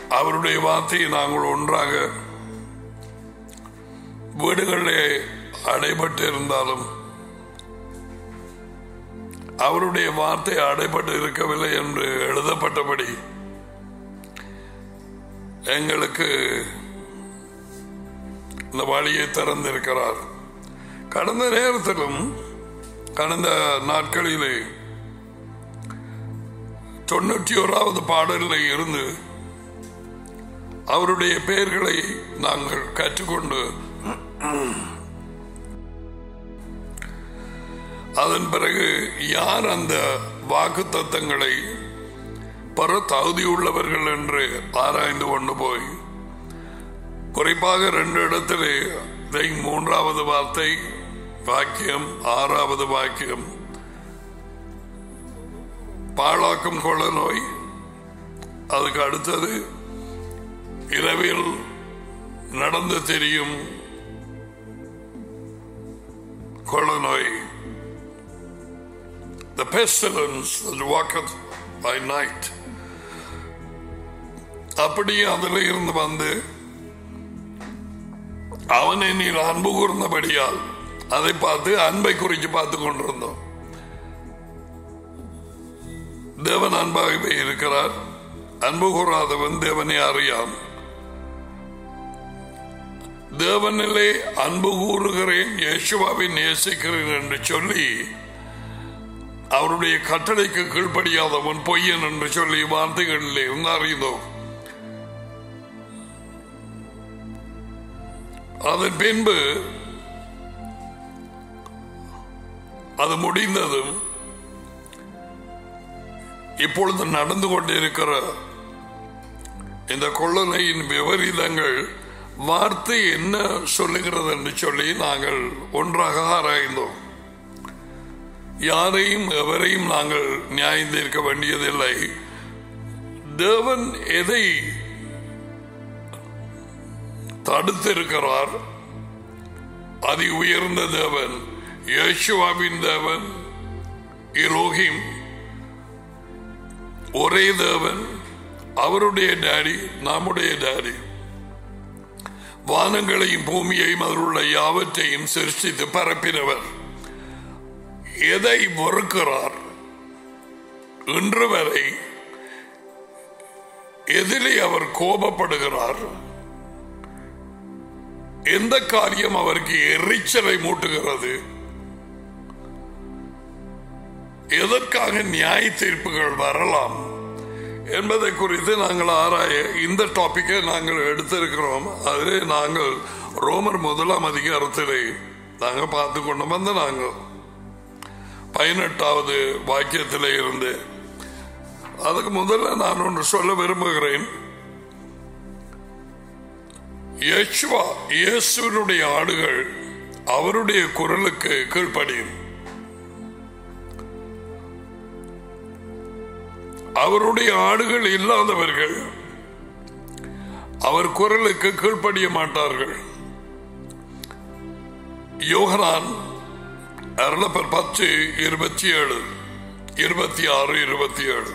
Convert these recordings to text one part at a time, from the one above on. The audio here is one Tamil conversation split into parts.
அவருடைய வார்த்தையை நாங்கள் ஒன்றாக வீடுகளிலே அடைபட்டு இருந்தாலும் அவருடைய வார்த்தை அடைபட்டு இருக்கவில்லை என்று எழுதப்பட்டபடி எங்களுக்கு இந்த வழியை திறந்திருக்கிறார். கடந்த நேரத்திலும் கடந்த நாட்களிலே 91வது பாடலில் இருந்து அவருடைய பெயர்களை நாங்கள் கற்றுக்கொண்டு அதன் பிறகு யார் அந்த வாக்கு தத்தங்களை பெற தகுதியுள்ளவர்கள் என்று ஆராய்ந்து கொண்டு போய் குறிப்பாக 2 இடத்திலே 3வது வார்த்தை வாக்கியம் 6வது வாக்கியம் பாழாக்கும் கொள்ள நோய், அதுக்கு அடுத்தது இரவில் நடந்து தெரியும் கொள்ள நோய், the pestilence that walketh by night. அப்படியே அதில் இருந்து வந்து அவன் என்னில் அன்பு கூர்ந்தபடியால் அதை பார்த்து அன்பை குறித்து பார்த்து கொண்டிருந்தோம். தேவன் அன்பாகவே இருக்கிறார். அன்பு கூறாதவன் தேவனை அறியான். தேவனிலே அன்பு கூறுகிறேன், இயேசுவை நேசிக்கிறேன் என்று சொல்லி அவருடைய கட்டளைக்கு கீழ்ப்படியாதவன் பொய்யன் என்று சொல்லி வார்த்தைகளிலே அறிந்தோம். அதன் பின்பு அது முடிந்ததும் இப்பொழுது நடந்து கொண்டிருக்கிற இந்த கொள்ளனையின் விபரீதங்கள் வார்த்தை என்ன சொல்லுகிறது என்று சொல்லி நாங்கள் ஒன்றாக ஆராய்ந்தோம். யாரையும் எவரையும் நாங்கள் நியாயம் தீர்க்க வேண்டியதில்லை. தேவன் எதை தடுத்திருக்கிறார்? அதி உயர்ந்த தேவன், யேசுவாவின் தேவன், எலோஹிம், ஒரே தேவன், அவருடைய டாடி, நம்முடைய டாடி, வானங்களையும் பூமியையும் அதிலுள்ள யாவற்றையும் சிருஷ்டித்து பரப்பினவர் எதை வெறுக்கிறார்? இன்று வரை எதிலே அவர் கோபப்படுகிறார்? எந்த காரியம் அவருக்கு எரிச்சலை மூட்டுகிறது? எதற்காக நியாய தீர்ப்புகள் வரலாம் என்பதை குறித்து நாங்கள் ஆராய இந்த டாபிக்கை நாங்கள் எடுத்திருக்கிறோம். அதிலே நாங்கள் ரோமர் 1ஆம் அதிகாரத்திலே நாங்கள் பார்த்து கொண்டு வந்த நாங்கள் 18வது வாக்கியத்திலே இருந்து அதுக்கு முதல்ல நான் ஒன்று சொல்ல விரும்புகிறேன். இயேசுவினுடைய ஆடுகள் அவருடைய குரலுக்கு கீழ்ப்படியும். அவருடைய ஆடுகள் இல்லாதவர்கள் அவர் குரலுக்கு கீழ்ப்படிய மாட்டார்கள். யோகனான் 10:27, 26, 27.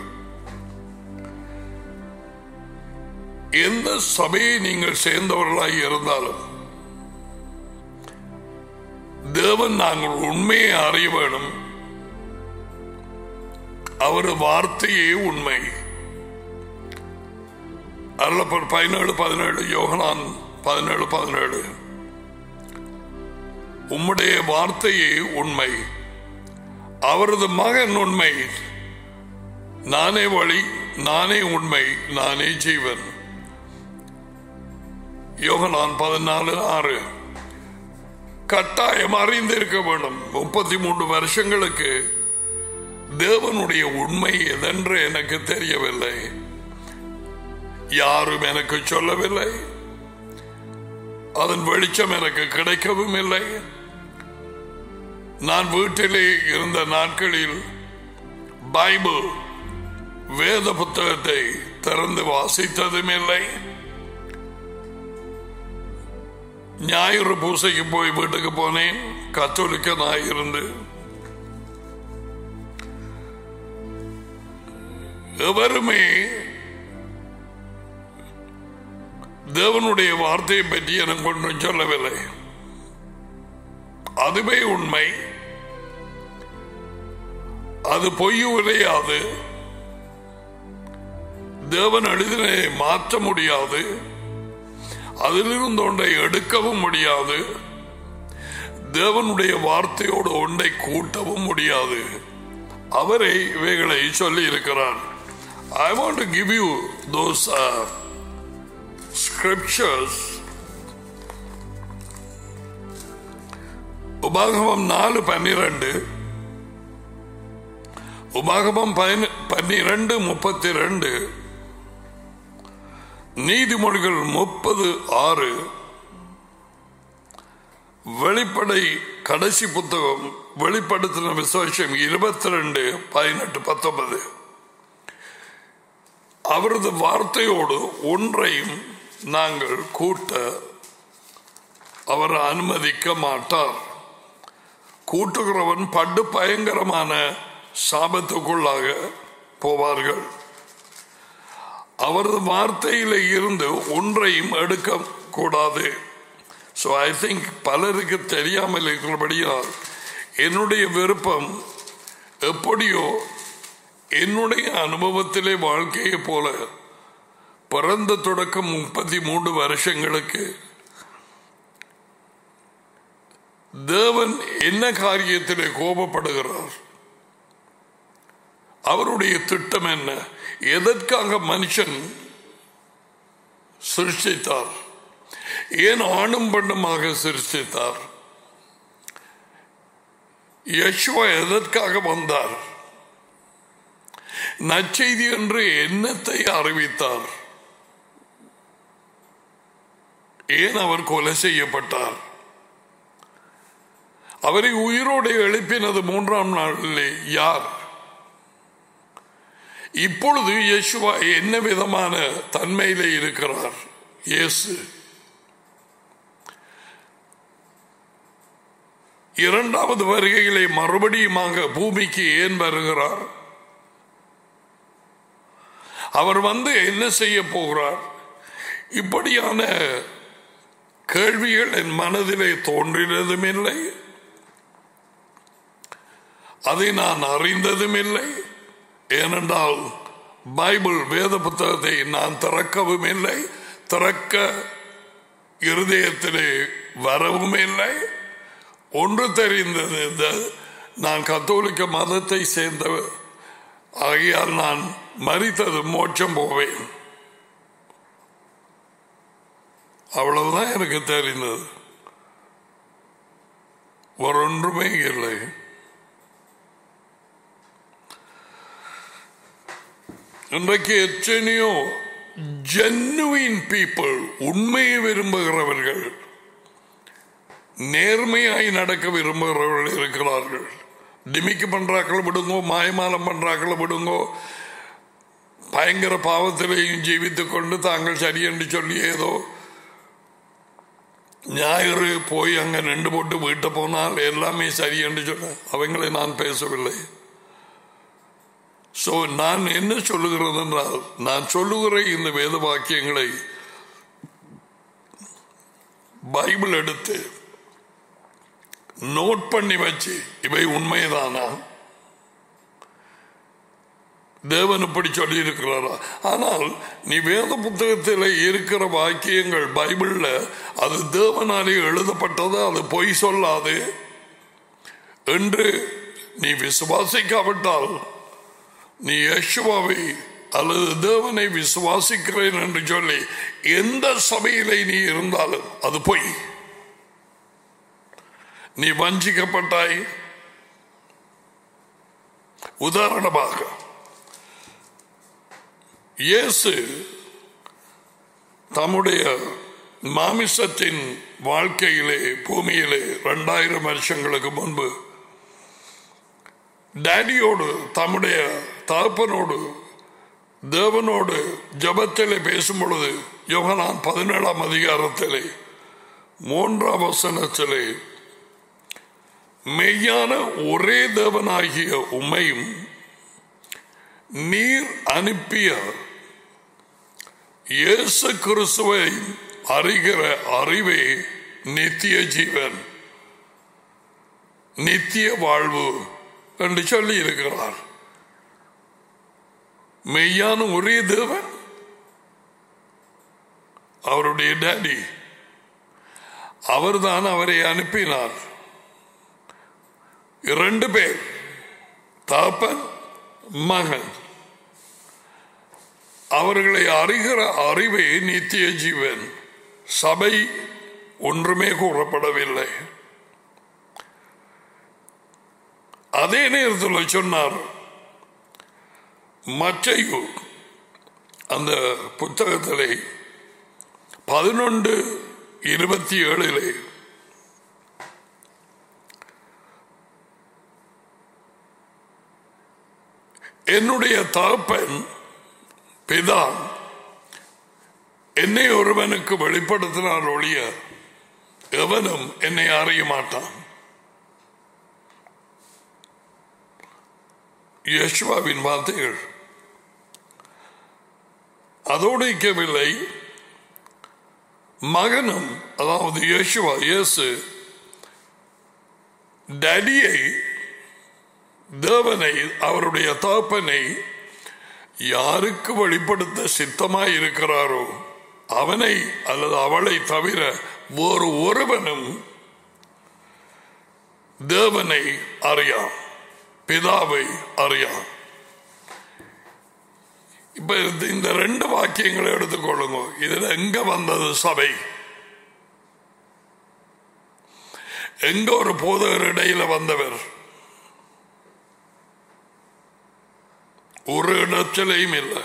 எந்த சபையை நீங்கள் சேர்ந்தவர்களாக இருந்தாலும் தேவன் நாங்கள் உண்மையை அறிய வேணும். அவர் வார்த்தையே உண்மை. 17:17, யோகனான் 17:17. உம்முடைய வார்த்தையே உண்மை, அவரது மகன் உண்மை. நானே வழி, நானே உண்மை, நானே ஜீவன். யோகனான் 14:6. கட்டாயம் அறிந்திருக்க வேண்டும். 33 வருஷங்களுக்கு தேவனுடைய உண்மை எதென்று எனக்கு தெரியவில்லை. யாரும் எனக்கு சொல்லவில்லை. அதன் வெளிச்சம் எனக்கு கிடைக்கவும் இல்லை. நான் வீட்டிலே இருந்த நாட்களில் பைபிள் வேத புத்தகத்தை திறந்து வாசித்ததும் இல்லை. ஞாயிறு பூசைக்கு போய் வீட்டுக்கு போனேன். கத்தோலிக்கனாய் இருந்து எவருமே தேவனுடைய வார்த்தையை பற்றி எனக்கு ஒன்றும் சொல்லவில்லை. அதுவே உண்மை, அது பொய் உரையாது. தேவன் எழுதினை மாற்ற முடியாது, அதிலிருந்து ஒன்றை எடுக்கவும் முடியாது, தேவனுடைய வார்த்தையோடு ஒன்றை கூட்டவும் முடியாது. அவரை இவைகளை சொல்லி இருக்கிறார். I want to give you those scriptures. உபாகமம் 4:12, உபாகமம் 12:32, நீதிமொழிகள் 30:6, வெளிப்படை கடைசி புத்தகம் வெளிப்படுத்தின விசேஷம் 22:18-19. அவரது வார்த்தையோடு ஒன்றையும் நாங்கள் கூட்ட அவர் அனுமதிக்க மாட்டார். கூட்டுகிறவன் படு பயங்கரமான சாபத்துக்குள்ளாக போவார்கள். அவரது வார்த்தையில இருந்து ஒன்றையும் எடுக்க கூடாது. ஸோ ஐ திங்க் பலருக்கு தெரியாமல் இருக்கிறபடியால் என்னுடைய விருப்பம் எப்படியோ என்னுடைய அனுபவத்திலே வாழ்க்கையை போல பிறந்த தொடக்கம் 33 வருஷங்களுக்கு தேவன் என்ன காரியத்திலே கோபப்படுகிறார், அவருடைய திட்டம் என்ன, எதற்காக மனுஷன் சிருஷ்டித்தார், ஏன் ஆணும் பெண்ணுமாக சிருஷ்டித்தார், யெஷுவா எதற்காக வந்தார், நற்செய்தி என்று என்னத்தை அறிவித்தார், ஏன் அவர் கொலை செய்யப்பட்டார், அவரை உயிரோடு எழுப்பினது 3ஆம் நாளிலே யார், இப்பொழுது யெஷுவா என்ன விதமான தன்மையிலே இருக்கிறார், இயேசு இரண்டாவது வருகையிலே மறுபடியுமாக பூமிக்கு ஏன் வருகிறார், அவர் வந்து என்ன செய்ய போகிறார், இப்படியான கேள்விகள் என் மனதிலே தோன்றினதும் இல்லை, அதை நான் அறிந்ததும் இல்லை. ஏனென்றால் பைபிள் வேத புத்தகத்தை நான் திறக்கவும் இல்லை, திறக்க இருதயத்திலே வரவும் இல்லை. ஒன்று தெரிந்தது, நான் கத்தோலிக்க மதத்தை சேர்ந்தவர் ஆகையால் நான் மரித்தது மோட்சம் போவேன், அவ்வளவுதான் எனக்கு தெரிந்தது, ஒரு ஒன்றுமே இல்லை. இன்றைக்கு எத்தனையோ ஜென்னுவின் பீப்புள், உண்மையை விரும்புகிறவர்கள், நேர்மையாய் நடக்க விரும்புகிறவர்கள் இருக்கிறார்கள். டிமிக்கு பண்றாக்களை விடுங்கோ, மாயமாலம் பண்றாக்களை விடுங்கோ, பயங்கர பாவத்திலையும் ஜீவித்துக் கொண்டு தாங்கள் சரியென்று சொல்லி ஏதோ ஞாயிறு போய் அங்க நின்று போட்டு வீட்டை போனால் எல்லாமே சரி என்று சொல்ல அவங்களை நான் பேசவில்லை. சோ நான் என்ன சொல்லுகிறது என்றால், நான் சொல்லுகிற இந்த வேத வாக்கியங்களை பைபிள் எடுத்து நோட் பண்ணி வச்சு இவை உண்மைதானா, தேவன் இப்படி சொல்லி இருக்கிறாரா. ஆனால் நீ வேத புத்தகத்தில் இருக்கிற வாக்கியங்கள் பைபிள்ல அது தேவனாலே எழுதப்பட்டது, அது பொய் சொல்லாது என்று நீ விசுவாசிக்காவிட்டால், நீ யெஷுவாவை அல்லது தேவனை விசுவாசிக்கிறேன் என்று சொல்லி எந்த சபையிலே நீ இருந்தாலும் அது பொய். நீ வஞ்சிக்கப்பட்டாய். உதாரணமாக இயேசு தம்முடைய மாமிசத்தின் வாழ்க்கையிலே பூமியிலே 2000 வருஷங்களுக்கு முன்பு டாடியோடு, தம்முடைய தகப்பனோடு, தேவனோடு ஜபத்திலே பேசும் பொழுது யோகனான் 17ஆம் அதிகாரத்திலே 3ஆம் வசனத்திலே, மெய்யான ஒரே தேவனாகிய உம்மையும் நீர் அனுப்பிய இயேசு கிறிஸ்துவை அறிகிற அறிவே நித்திய ஜீவன், நித்திய வாழ்வு என்று சொல்லி இருக்கிறார். மெய்யான ஒரே தேவன் அவருடைய டாடி, அவர்தான் அவரை அனுப்பினார். 2 பேர், தகப்பன் மகன். அவர்களை அறிகிற அறிவே நித்திய ஜீவன். சபை ஒன்றுமே கூறப்படவில்லை. அதே நேரத்தில் சொன்னார் மத்தேயு அந்த புத்தகத்திலே 11:27 என்னுடைய தகப்பன் பிதா என்னை ஒருவனுக்கு வெளிப்படுத்தினார் ஒழிய எவனும் என்னை அறிய மாட்டான். யேசுவாவின் வார்த்தைகள். அதோடு இருக்கவில்லை, மகனும் அதாவது யேசுவா இயேசு டேடியை, தேவனை, அவருடைய தகப்பனை யாருக்கு வெளிப்படுத்த சித்தமாய் இருக்கிறாரோ அவனை அல்லது அவளை தவிர வேறு ஒருவனும் தேவனை அறியான், பிதாவை அறியான். இப்ப இந்த 2 வாக்கியங்களை எடுத்துக்கொள்ளுங்க. இதுல எங்க வந்தது சபை? எங்க ஒரு போதகர் இடையில வந்தவர்? ஒரு இடத்திலையும் இல்லை.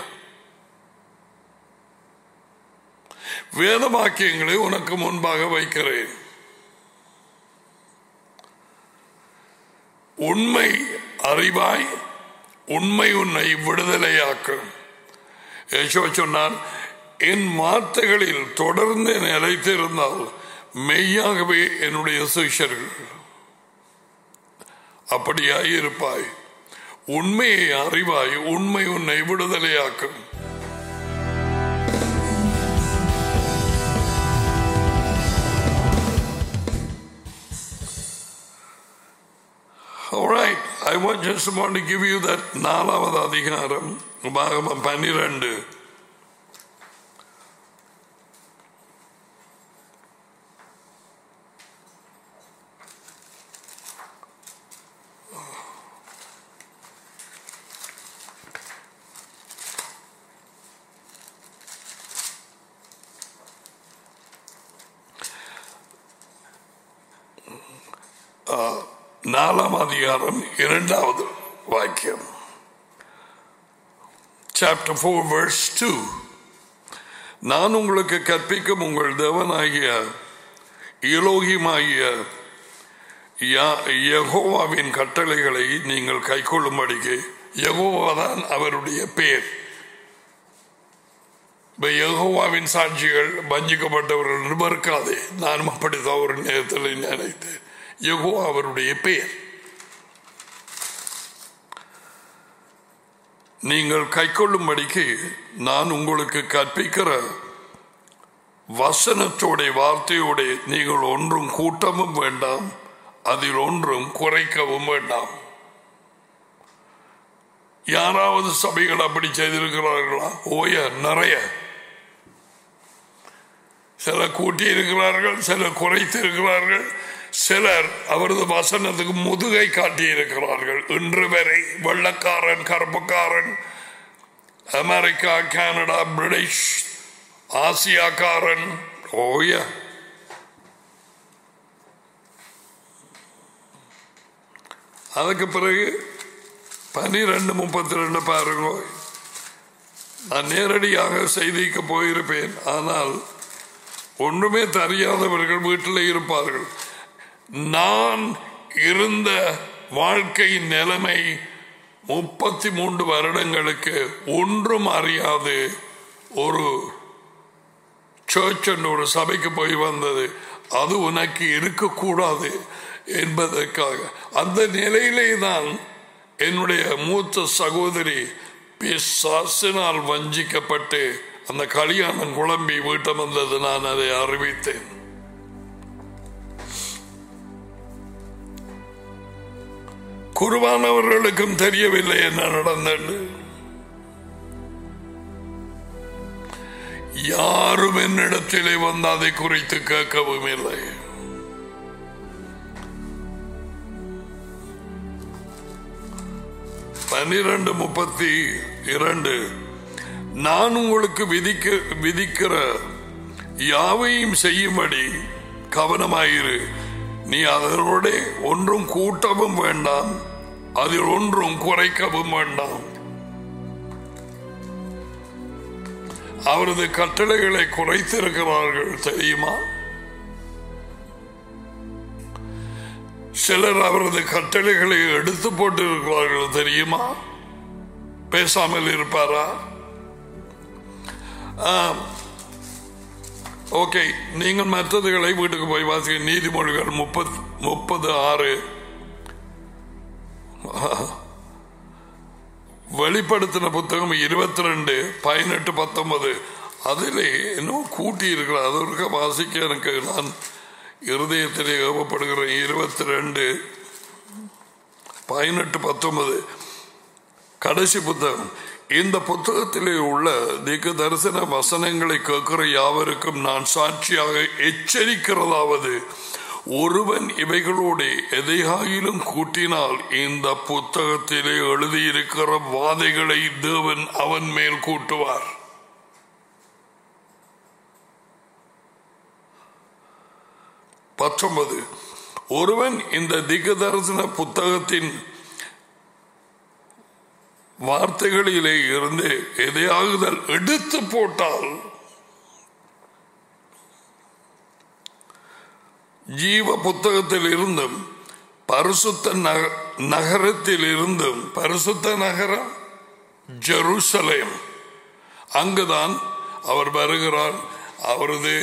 வேத வாக்கியங்களை உனக்கு முன்பாக வைக்கிறேன். உண்மை அறிவாய், உண்மை உன்னை விடுதலையாக்கும். யேசுவா சொன்னார், என் வார்த்தைகளில் தொடர்ந்து நிலைத்திருந்தால் மெய்யாகவே என்னுடைய சிஷ்யர்கள். அப்படியாய் இருப்பாய். உண்மையை அறிவாய், உண்மை உன்னை விடுதலையாக்கும். Alright, I just want to give you that 4வது அதிகாரம், உபாகமம் 12. நாலாம் அதிகாரம் 2வது வாக்கியம். Chapter 4 verse 2. நான் உங்களுக்கு கற்பிக்கும் உங்கள் தேவனாகிய எலோகிமாகிய யெகோவாவின் கட்டளைகளை நீங்கள் கைக்கொள்ளும்படிக்கு. யெகோவாதான் அவருடைய பெயர். யெகோவாவின் சாட்சிகள் வஞ்சிக்கப்பட்டவர்கள் மறுக்காதே. நானும் அப்படித்தான் ஒரு நேரத்தில் நினைத்தேன். யெகோவா அவருடைய பெயர். நீங்கள் கைக்கொள்ளும்படிக்கு நான் உங்களுக்கு கற்பிக்கிற வசனத்தோட வார்த்தையோட நீங்கள் ஒன்றும் கூட்டமும் வேண்டாம், அதில் ஒன்றும் குறைக்கவும் வேண்டாம். யாராவது சபைகள் அப்படி செய்திருக்கிறார்களா? ஓய நிறைய. சிலர் கூட்டி இருக்கிறார்கள், சிலர் குறைத்து இருக்கிறார்கள், சிலர் அவரது வசனத்துக்கு முதுகை காட்டி இருக்கிறார்கள். இன்று வரை வெள்ளக்காரன், கருப்புக்காரன், அமெரிக்கா, கனடா, பிரிட்டிஷ், ஆசியாக்காரன், ஓய அதுக்கு பிறகு 12:32 பாருங்க. நான் நேரடியாக செய்திக்கு போயிருப்பேன், ஆனால் ஒன்றுமே தெரியாதவர்கள் வீட்டில் இருப்பார்கள். நான் இருந்த வாழ்க்கை நிலைமை 33 வருடங்களுக்கு ஒன்றும் அறியாது ஒரு சர்ச் ஒரு சபைக்கு போய் வந்தது. அது உனக்கு இருக்கக்கூடாது என்பதற்காக அந்த நிலையிலே தான் என்னுடைய மூத்த சகோதரி பிசாசினால் வஞ்சிக்கப்பட்டு அந்த கல்யாணம் குழம்பி வீட்டம் வந்தது. நான் அதை அறிவித்தேன். குருவானவர்களுக்கும் தெரியவில்லை என்ன நடந்தது. யாரும் என்னிடத்திலே வந்து அதை குறித்து கேட்கவும் இல்லை. பன்னிரண்டு 32 நான் உங்களுக்கு விதிக்கிற யாவையும் செய்யும்படி கவனமாயிரு. நீ அதனோட ஒன்றும் கூட்டவும் வேண்டாம், அதில் ஒன்றும் குறைக்கவும் வேண்டாம். அவரது கட்டளைகளை குறைத்திருக்கிறார்கள் தெரியுமா? சிலர் அவரது கட்டளைகளை எடுத்து போட்டிருக்கிறார்கள் தெரியுமா? பேசாமல் இருப்பாரா? ஓகே, நீங்கள் மற்றதுகளை வீட்டுக்கு போய் வாசிக்க. நீதிமொழிகள் 30:6, வெளிப்படுத்தின புத்தகம் 22:18-19. அதிலே இன்னும் கூட்டி இருக்கிறார். அதற்கு வாசிக்க எனக்கு நான் இருதயத்திலே ஏவப்படுகிறேன். 22:18-19 கடைசி புத்தகம். இந்த புத்தகத்திலே உள்ள தீர்க்க தரிசன வசனங்களை கேட்கிற யாவருக்கும் நான் சாட்சியாக எச்சரிக்கிறதாவது, ஒருவன் இவைகளோடு எதையாயிலும் கூட்டினால் இந்த புத்தகத்திலே எழுதியிருக்கிற வாதைகளை தேவன் அவன் மேல் கூட்டுவார். ஒருவன் இந்த தீர்க்கதரிசன புத்தகத்தின் வார்த்தைகளிலே இருந்து எதையாவது எடுத்து போட்டால் ஜீவ புத்தகத்தில் இருந்தும் பரிசுத்த நகரத்தில் இருந்தும், பரிசுத்த நகரம் ஜெருசலேம், அங்குதான் அவர் வருகிறார். அவரது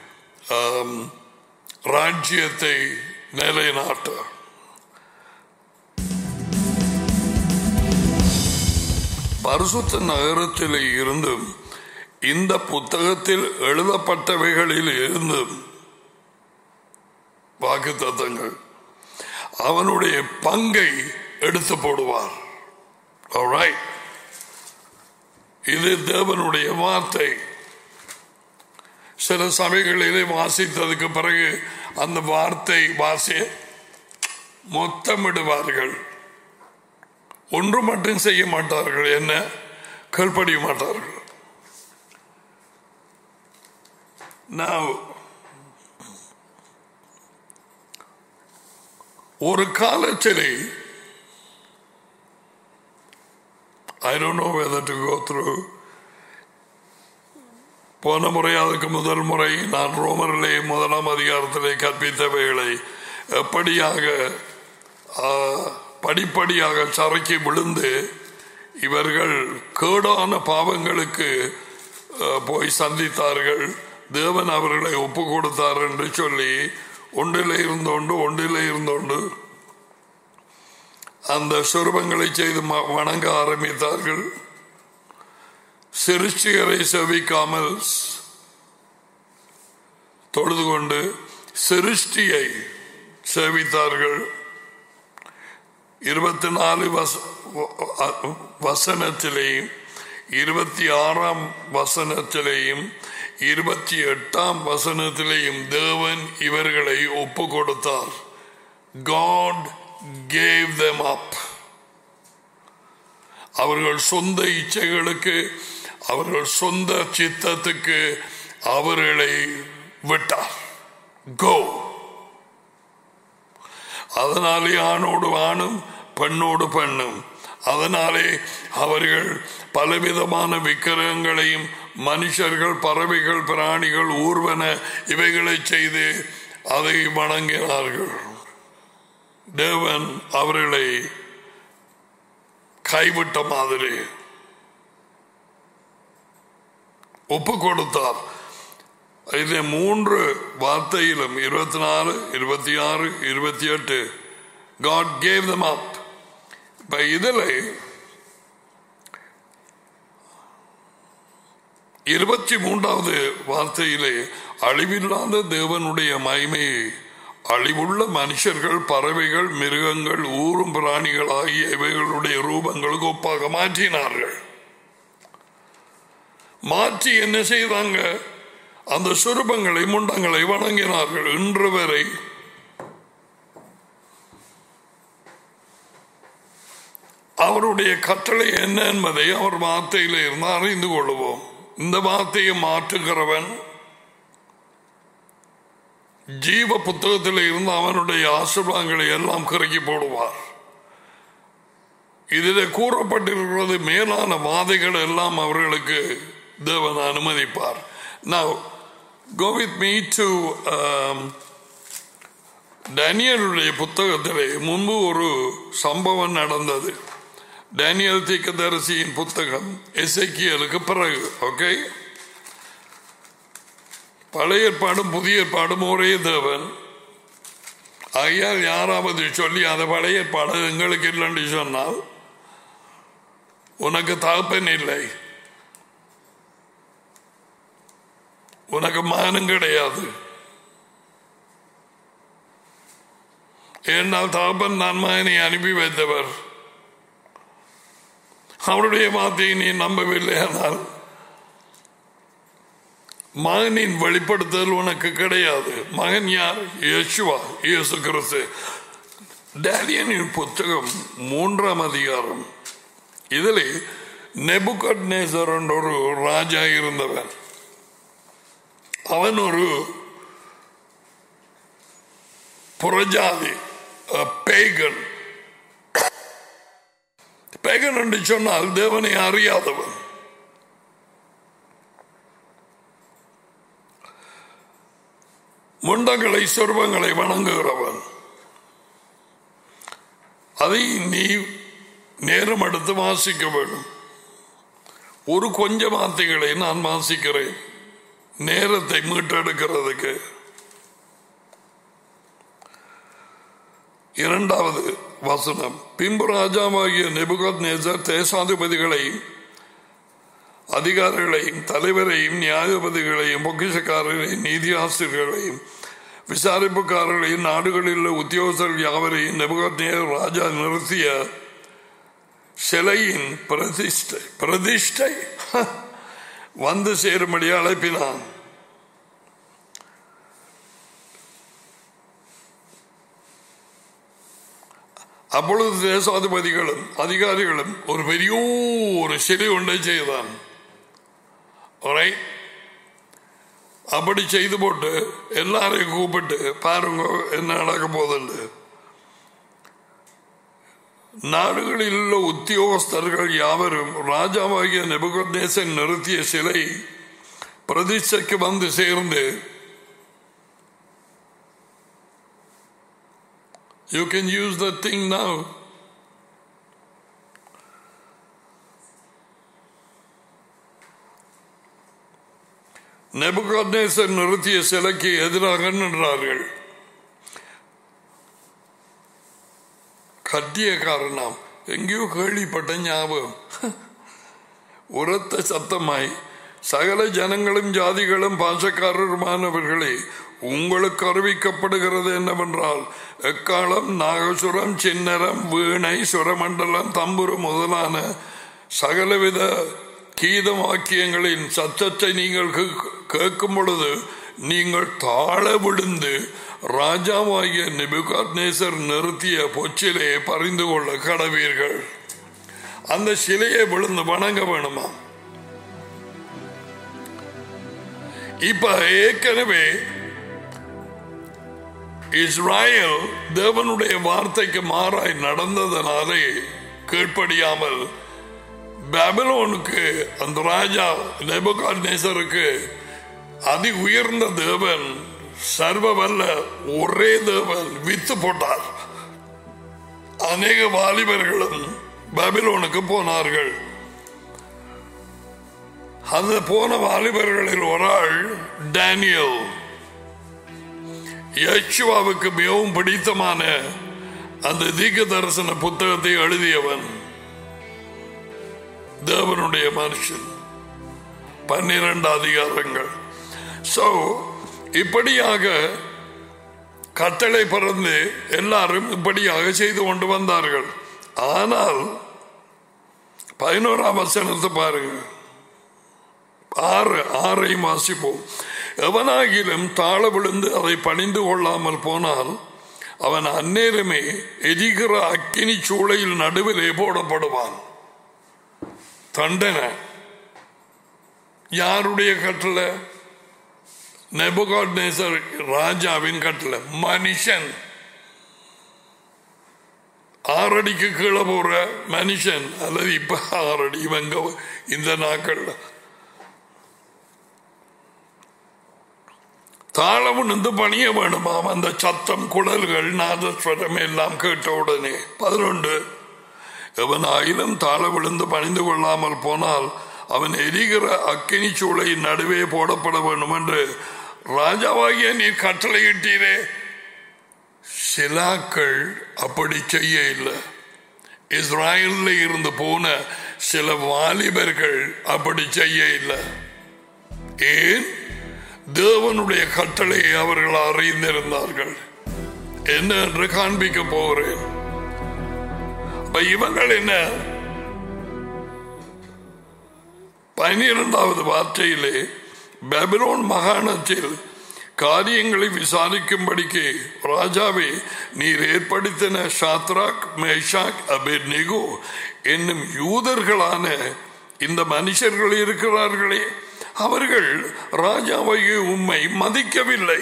ராஜ்யத்தை நிலைநாட்ட. பரிசுத்த நகரத்தில் இருந்தும் இந்த புத்தகத்தில் எழுதப்பட்டவைகளில் இருந்தும் வாக்குத்தத்தங்கள் அவனுடைய பங்கை எடுத்து போடுவார். Alright. இது தேவனுடைய வார்த்தை. சில சபைகளிலே வாசித்ததுக்கு பிறகு அந்த வார்த்தை மொத்தமிடுவார்கள். ஒன்று மட்டும் செய்ய மாட்டார்கள், என்ன கீழ்ப்படிய மாட்டார்கள். ஒரு காலத்திலே I don't know whether to go through. போன முறை, அதுக்கு முதல் முறை நான் ரோமரிலே 1ஆம் அதிகாரத்திலே கற்பித்தவைகளை எப்படியாக படிப்படியாக சறுக்கி விழுந்து இவர்கள் கேடான பாவங்களுக்கு போய் சந்தித்தார்கள். தேவன் அவர்களை ஒப்பு கொடுத்தார் என்று சொல்லி ஒன்றிலே இருந்தோண்டு அந்த சொருபங்களை செய்து வணங்க ஆரம்பித்தார்கள். சிருஷ்டிகரை செவிக்காமல் தொழுது கொண்டு சிருஷ்டியை சேவித்தார்கள். 24 வசனத்திலேயும் 26ஆம் வசனத்திலேயும் 28ஆம் வசனத்திலேயும் தேவன் இவர்களை ஒப்பு கொடுத்தார். God gave them up. அவர்கள் சொந்த இச்சைகளுக்கு, அவர்கள் சொந்த சித்தத்துக்கு அவர்களை விட்டார். Go. அதனாலே ஆணோடு ஆணும் பெண்ணோடு பெண்ணும், அதனாலே அவர்கள் பலவிதமான விக்கிரகங்களையும் மனுஷர்கள், பறவைகள், பிராணிகள், ஊர்வன இவைகளை செய்து அதை வணங்கினார்கள். தேவன் அவர்களை கைவிட்ட மாதிரி ஒப்பு கொடுத்தார். இதில் 3 வார்த்தையிலும் 24, 26, 28 God gave them up. இப்ப இதில் 23வது வார்த்தையிலே அழிவில்லாத தேவனுடைய மகிமையை அழிவுள்ள மனுஷர்கள், பறவைகள், மிருகங்கள், ஊரும் பிராணிகள் ஆகிய இவைகளுடைய ரூபங்களுக்கு ஒப்பாக மாற்றினார்கள். மாற்றி என்ன செய்தாங்க? அந்த சுரூபங்களை, முண்டங்களை வணங்கினார்கள். இன்று வரை அவருடைய கட்டளை என்ன என்பதை அவர் வார்த்தையில் இருந்து அறிந்து கொள்வோம். இந்த வார்த்தையை மாற்றுகிறவன் ஜீவ புத்தகத்தில் இருந்து அவனுடைய ஆசீர்வாதங்களை எல்லாம் கிறக்கி போடுவார். இதில் கூறப்பட்டிருக்கிறது மேலான வாதைகள் எல்லாம் அவர்களுக்கு தேவன் அனுமதிப்பார். Now go with me to டேனியலுடைய புத்தகத்திலே முன்பு ஒரு சம்பவம் நடந்தது. டேனியல் தீர்க்கதரிசியின் புத்தகம் எசேக்கியேலுக்கு பிறகு. ஓகே, பழைய ஏற்பாடும் புதிய ஏற்பாடும் ஒரே தேவன். ஐயால் யாராவது சொல்லி அந்த பழைய ஏற்பாடு எங்களுக்கு இல்லைன்னு சொன்னால் உனக்கு தகப்பன் இல்லை, உனக்கு மகனும் கிடையாது. ஏனால் தகப்பன் நான் மகனை அனுப்பி வைத்தவர். அவருடைய வார்த்தையை நீ நம்பவில்லை ஆனால் மகனின் வெளிப்படுத்தல் உனக்கு கிடையாது. மகன் யார்? யேசுவா, இயேசு கிறிஸ்து. டேனியலின் புத்தகம் 3ஆம் அதிகாரம். இதில் நெபுகத்நேசர் என்ற ஒரு ராஜா இருந்தவன். அவன் ஒரு புறஜாதி, பேகன். பேகன் என்று சொன்னால் தேவனை அறியாதவன். முண்டங்களை, சொர்வங்களை வணங்குகிறவன். அதை நீ நேரம் எடுத்து வாசிக்க வேண்டும். ஒரு கொஞ்ச வார்த்தைகளை நான் வாசிக்கிறேன் நேரத்தை மீட்டெடுக்கிறதுக்கு. 2வது வசனம். பின்பு ராஜாவாகிய நெபுகத்நேசர் தேசாதிபதிகளையும் அதிகாரிகளையும் தலைவரையும் நியாயாதிபதிகளையும் பொக்கிஷக்காரர்களையும் நீதியாசிரியர்களையும் விசாரிப்புக்காரர்களையும் நாடுகளில் உள்ள உத்தியோகஸ்தர்கள் யாவரையும் நெபுகத்நேசர் ராஜா நிறுத்திய சிலையின் பிரதிஷ்டை வந்து சேரும்படி அழைப்பினான். அப்பொழுது தேசாதிபதிகளும் அதிகாரிகளும் ஒரு பெரிய ஒரு சிலை ஒன்றை செய்தான். அப்படி செய்து போட்டு எல்லாரையும் கூப்பிட்டு பாருங்க என்ன நடக்க போகுது. நாடுகளில் உள்ள உத்தியோகஸ்தர்கள் யாவரும் ராஜாவாகிய நெபுகத்நேசர் நிறுத்திய சிலை பிரதிஷ்டைக்கு வந்து சேர்ந்து, you can use that thing now. Nebuchadnezzar நிறுத்திய சிலைக்கு எதிராக நின்றார்கள். கட்டிய காரணம் எங்கேயோ கேள்விப்பட்ட ஞாபகம். உரத்த சத்தமாய், சகல ஜனங்களும் ஜாதிகளும் பாசக்காரருமானவர்களே, உங்களுக்கு அறிவிக்கப்படுகிறது என்னவென்றால், எக்காலம், நாகசுரம், சின்னரம், வீணை, சுரமண்டலம், தம்புரு முதலான சகலவித கீத வாக்கியங்களின் சத்தத்தை நீங்கள் கேட்கும் பொழுது நீங்கள் தாழ விழுந்து ராஜாவாகிய நெபுகத்நேசர் நிறுத்திய பொச்சிலே பறிந்து கொள்ள கடவீர்கள். அந்த சிலையை விழுந்து வணங்க வேணுமா? இப்ப ஏற்கனவே இஸ்ராயல் தேவனுடைய வார்த்தைக்கு மாறாய் நடந்ததனாலே கீழ்ப்படியாமல் பாபிலோனுக்கு அந்த ராஜா நெபுகத்நேசருக்கு அதி உயர்ந்த தேவன், சர்வ வல்ல ஒரே தேவன் வித்து போட்டார். அநேக வாலிபர்களும் பாபிலோனுக்கு போனார்கள். அந்த போன வாலிபர்களில் ஒரு ஆள் டேனியல். யெகோவாவுக்கு மிகவும் பிடித்தமான அந்த தீர்க்க தரிசன புத்தகத்தை எழுதியவன், தேவனுடைய மனுஷன். 12 அதிகாரங்கள். சோ இப்படியாக கட்டளை பிறந்து எல்லாரும் இப்படியாக செய்து கொண்டு வந்தார்கள். ஆனால் 11ஆம் வசனத்தை பாருங்க, 6 வாசிப்போம். எவனாகிலும் தாழ விழுந்து அதை பணிந்து கொள்ளாமல் போனால் அவன் அந்நேரமே எரிகிற அக்கினி சூளையில் நடுவிலே போடப்படுவான். தண்டனை யாருடைய கட்டளை? நேபுகாத்நேசர் ராஜாவின் கட்டளை. மனுஷன் 6 அடிக்கு கீழே போற மனுஷன், அல்லது இப்ப 6 அடி இவங்க இந்த நாட்கள் தாளம் நின்று பணிய வேணுமாம். அந்த சத்தம், குடல்கள், நாதஸ்வரம் எல்லாம் கேட்ட உடனே. 11 எவன் ஆயிலும் தாழ விழுந்து பணிந்து கொள்ளாமல் போனால் அவன் எரிகிற அக்கினி சூளையின் நடுவே போடப்பட வேண்டும் என்று ராஜாவாகிய நீர் கட்டளையிட்டீரே. சிலாக்கள் அப்படி செய்ய இல்லை. இஸ்ராயல்ல இருந்து போன சில வாலிபர்கள் அப்படி செய்ய இல்லை. ஏன்? தேவனுடைய கட்டளையை அவர்கள் அறிந்திருந்தார்கள். என்ன என்று காண்பிக்க போகிறேன். இவங்கள் என்ன 12வது வார்த்தையிலே பாபிலோன் மாகாணத்தில் காரியங்களை விசாரிக்கும்படிக்கு ராஜாவே நீர் ஏற்படுத்தின சாத்ராக், மேஷாக், அபேத்நேகோ என்னும் யூதர்களான இந்த மனுஷர்கள் இருக்கிறார்களே, அவர்கள் ராஜாவையே உம்மை மதிக்கவில்லை.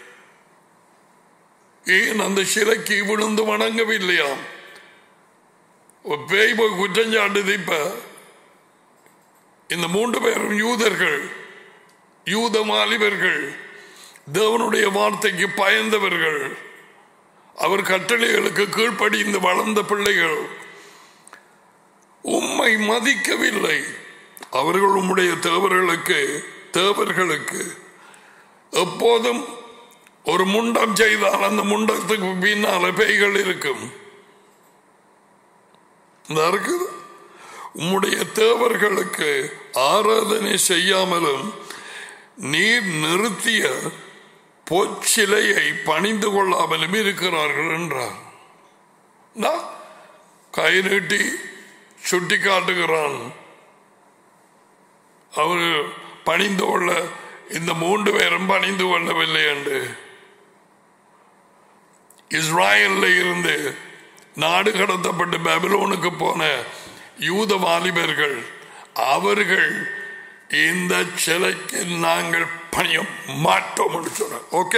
ஏன் அந்த சிலைக்கு விழுந்து வணங்கவில்லையாம்? பேய் போய் குற்றஞ்சாட்டுது. இப்ப இந்த 3 பேரும் யூதர்கள், யூத வாலிபர்கள், தேவனுடைய வார்த்தைக்கு பயந்தவர்கள், அவர் கட்டளைகளுக்கு கீழ்ப்படிந்து வளர்ந்த பிள்ளைகள் உம்மை மதிக்கவில்லை. அவர்கள் உம்முடைய தேவர்களுக்கு எப்போதும் ஒரு முண்டம் செய்தால் அந்த முண்டத்துக்கு பின்னால பேய்கள் இருக்கும். உம்முடைய தேவர்களுக்கு ஆராதனை செய்யாமலும் நீர் நிறுத்திய பொச்சிலையை பணிந்து கொள்ளாமலும் இருக்கிறார்கள் என்றார். கை நீட்டி சுட்டி காட்டுகிறான். அவர் பணிந்து கொள்ள இந்த 3 பேரும் பணிந்து கொள்ளவில்லை என்று. இஸ்ராயல்ல இருந்து நாடு கடத்தப்பட்டு பாபிலோனுக்கு போன யூத வாலிபர்கள், அவர்கள் இந்த சிலைக்கு நாங்கள் பணிய மாட்டோம் என்று சொன்னார். ஓகே,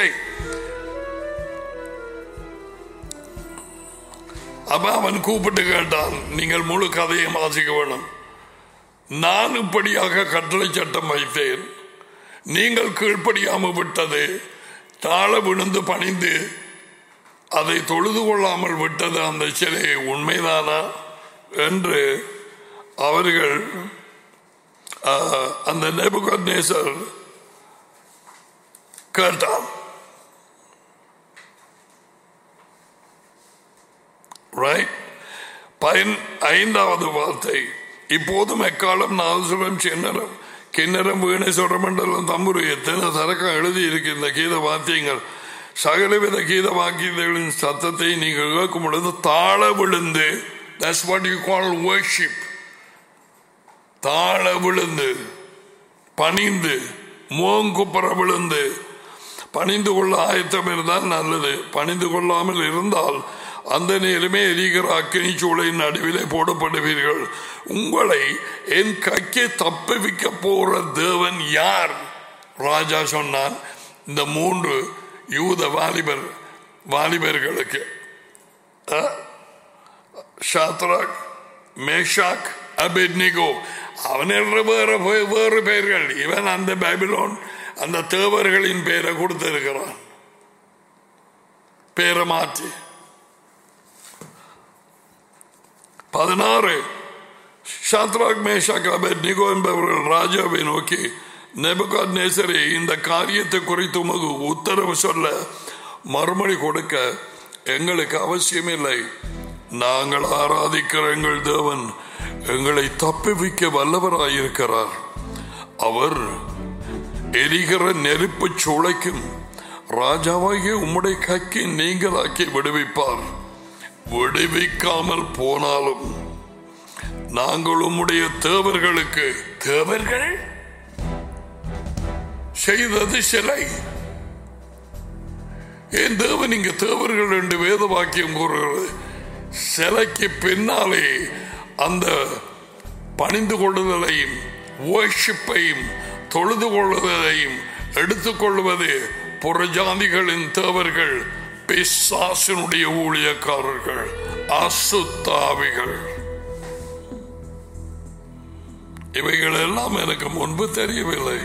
அப்ப அவன் கூப்பிட்டு கேட்டான், நீங்கள் முழு கதையை வாசிக்க வேணும். நான் இப்படியாக கட்டளை சட்டம் வைத்தேன், நீங்கள் கீழ்ப்படியாமல் விட்டது, தாழ விழுந்து பணிந்து அதை தொழுது கொள்ளாமல் விட்டது அந்த சிலை உண்மைதானா என்று அவர்கள் அந்த நேபுகாத்நேசர் கேட்டான். ரைட். 5வது வார்த்தை, இப்போதும் எக்காலம் நாதசுரம் சின்னரம் கிண்ணரம் வீணை சொரமண்டலம் தம்புரு எத்தனை தரக்கம் எழுதி இருக்கு இந்த கீத வாத்தியங்கள். சகலவித கீத வாக்கியங்களின் சத்தத்தை நீங்கள் கேட்கும் பொழுது தாழ விழுந்து, that's what you call worship, தாழ விழுந்து பணிந்து மோங்குப்புற விழுந்து பணிந்து கொள்ள ஆயத்தம் இருந்தால் நல்லது. பணிந்து கொள்ளாமல் இருந்தால் அந்த நேரமே எரிகிற அக்கினி சூளையின் நடுவிலே போடப்படுவீர்கள். உங்களை என் கைக்கு தப்புவிக்க போற தேவன் யார்? ராஜா சொன்னான் இந்த 3 யூத வாலிபர்களுக்கு, சாத்ராக், மேஷாக், அபேத்நேகோ. அவனென்ற வேறு பெயர்கள். இவன் அந்த பாபிலோன் அந்த தேவர்களின் பெயரை கொடுத்திருக்கிறான், பேரை மாற்றி. 16 சாத்ராக், மேஷாக், அபேத்நேகோ என்பவர்கள் ராஜாவை நோக்கி, நேபுகாத்நேசரே, இந்த காரியத்தை குறித்து உமக்கு உத்தரவு சொல்ல மறுமொழி கொடுக்க எங்களுக்கு அவசியமில்லை. நாங்கள் ஆராதிக்கிற எங்கள் தேவன் எங்களை தப்புவிக்க வல்லவராயிருக்கிறார். அவர் எரிகிற நெருப்பு சூளைக்கும் ராஜாவாகிய உம்முடைய கைக்கு நீங்களாக்கி விடுவிப்பார். விடுவிக்காமல் போனாலும் நாங்கள் உம்முடைய தேவர்களுக்கு, தேவர்கள் செய்தது சிலை. என் தேவன் இங்க தேவர்கள் என்று வேத வாக்கியம் கூறுகிறது. சிலைக்கு பின்னாலே அந்த பணிந்து கொள்ளுதலையும் வர்ஷிப்பையும் தொழுது கொள்ளுதலையும் எடுத்துக்கொள்வது புறஜாதிகளின் தேவர்கள், பிசாசினுடைய ஊழியக்காரர்கள், அசுத்தாவிகள். இவைகள் எல்லாம் எனக்கு முன்பு தெரியவில்லை.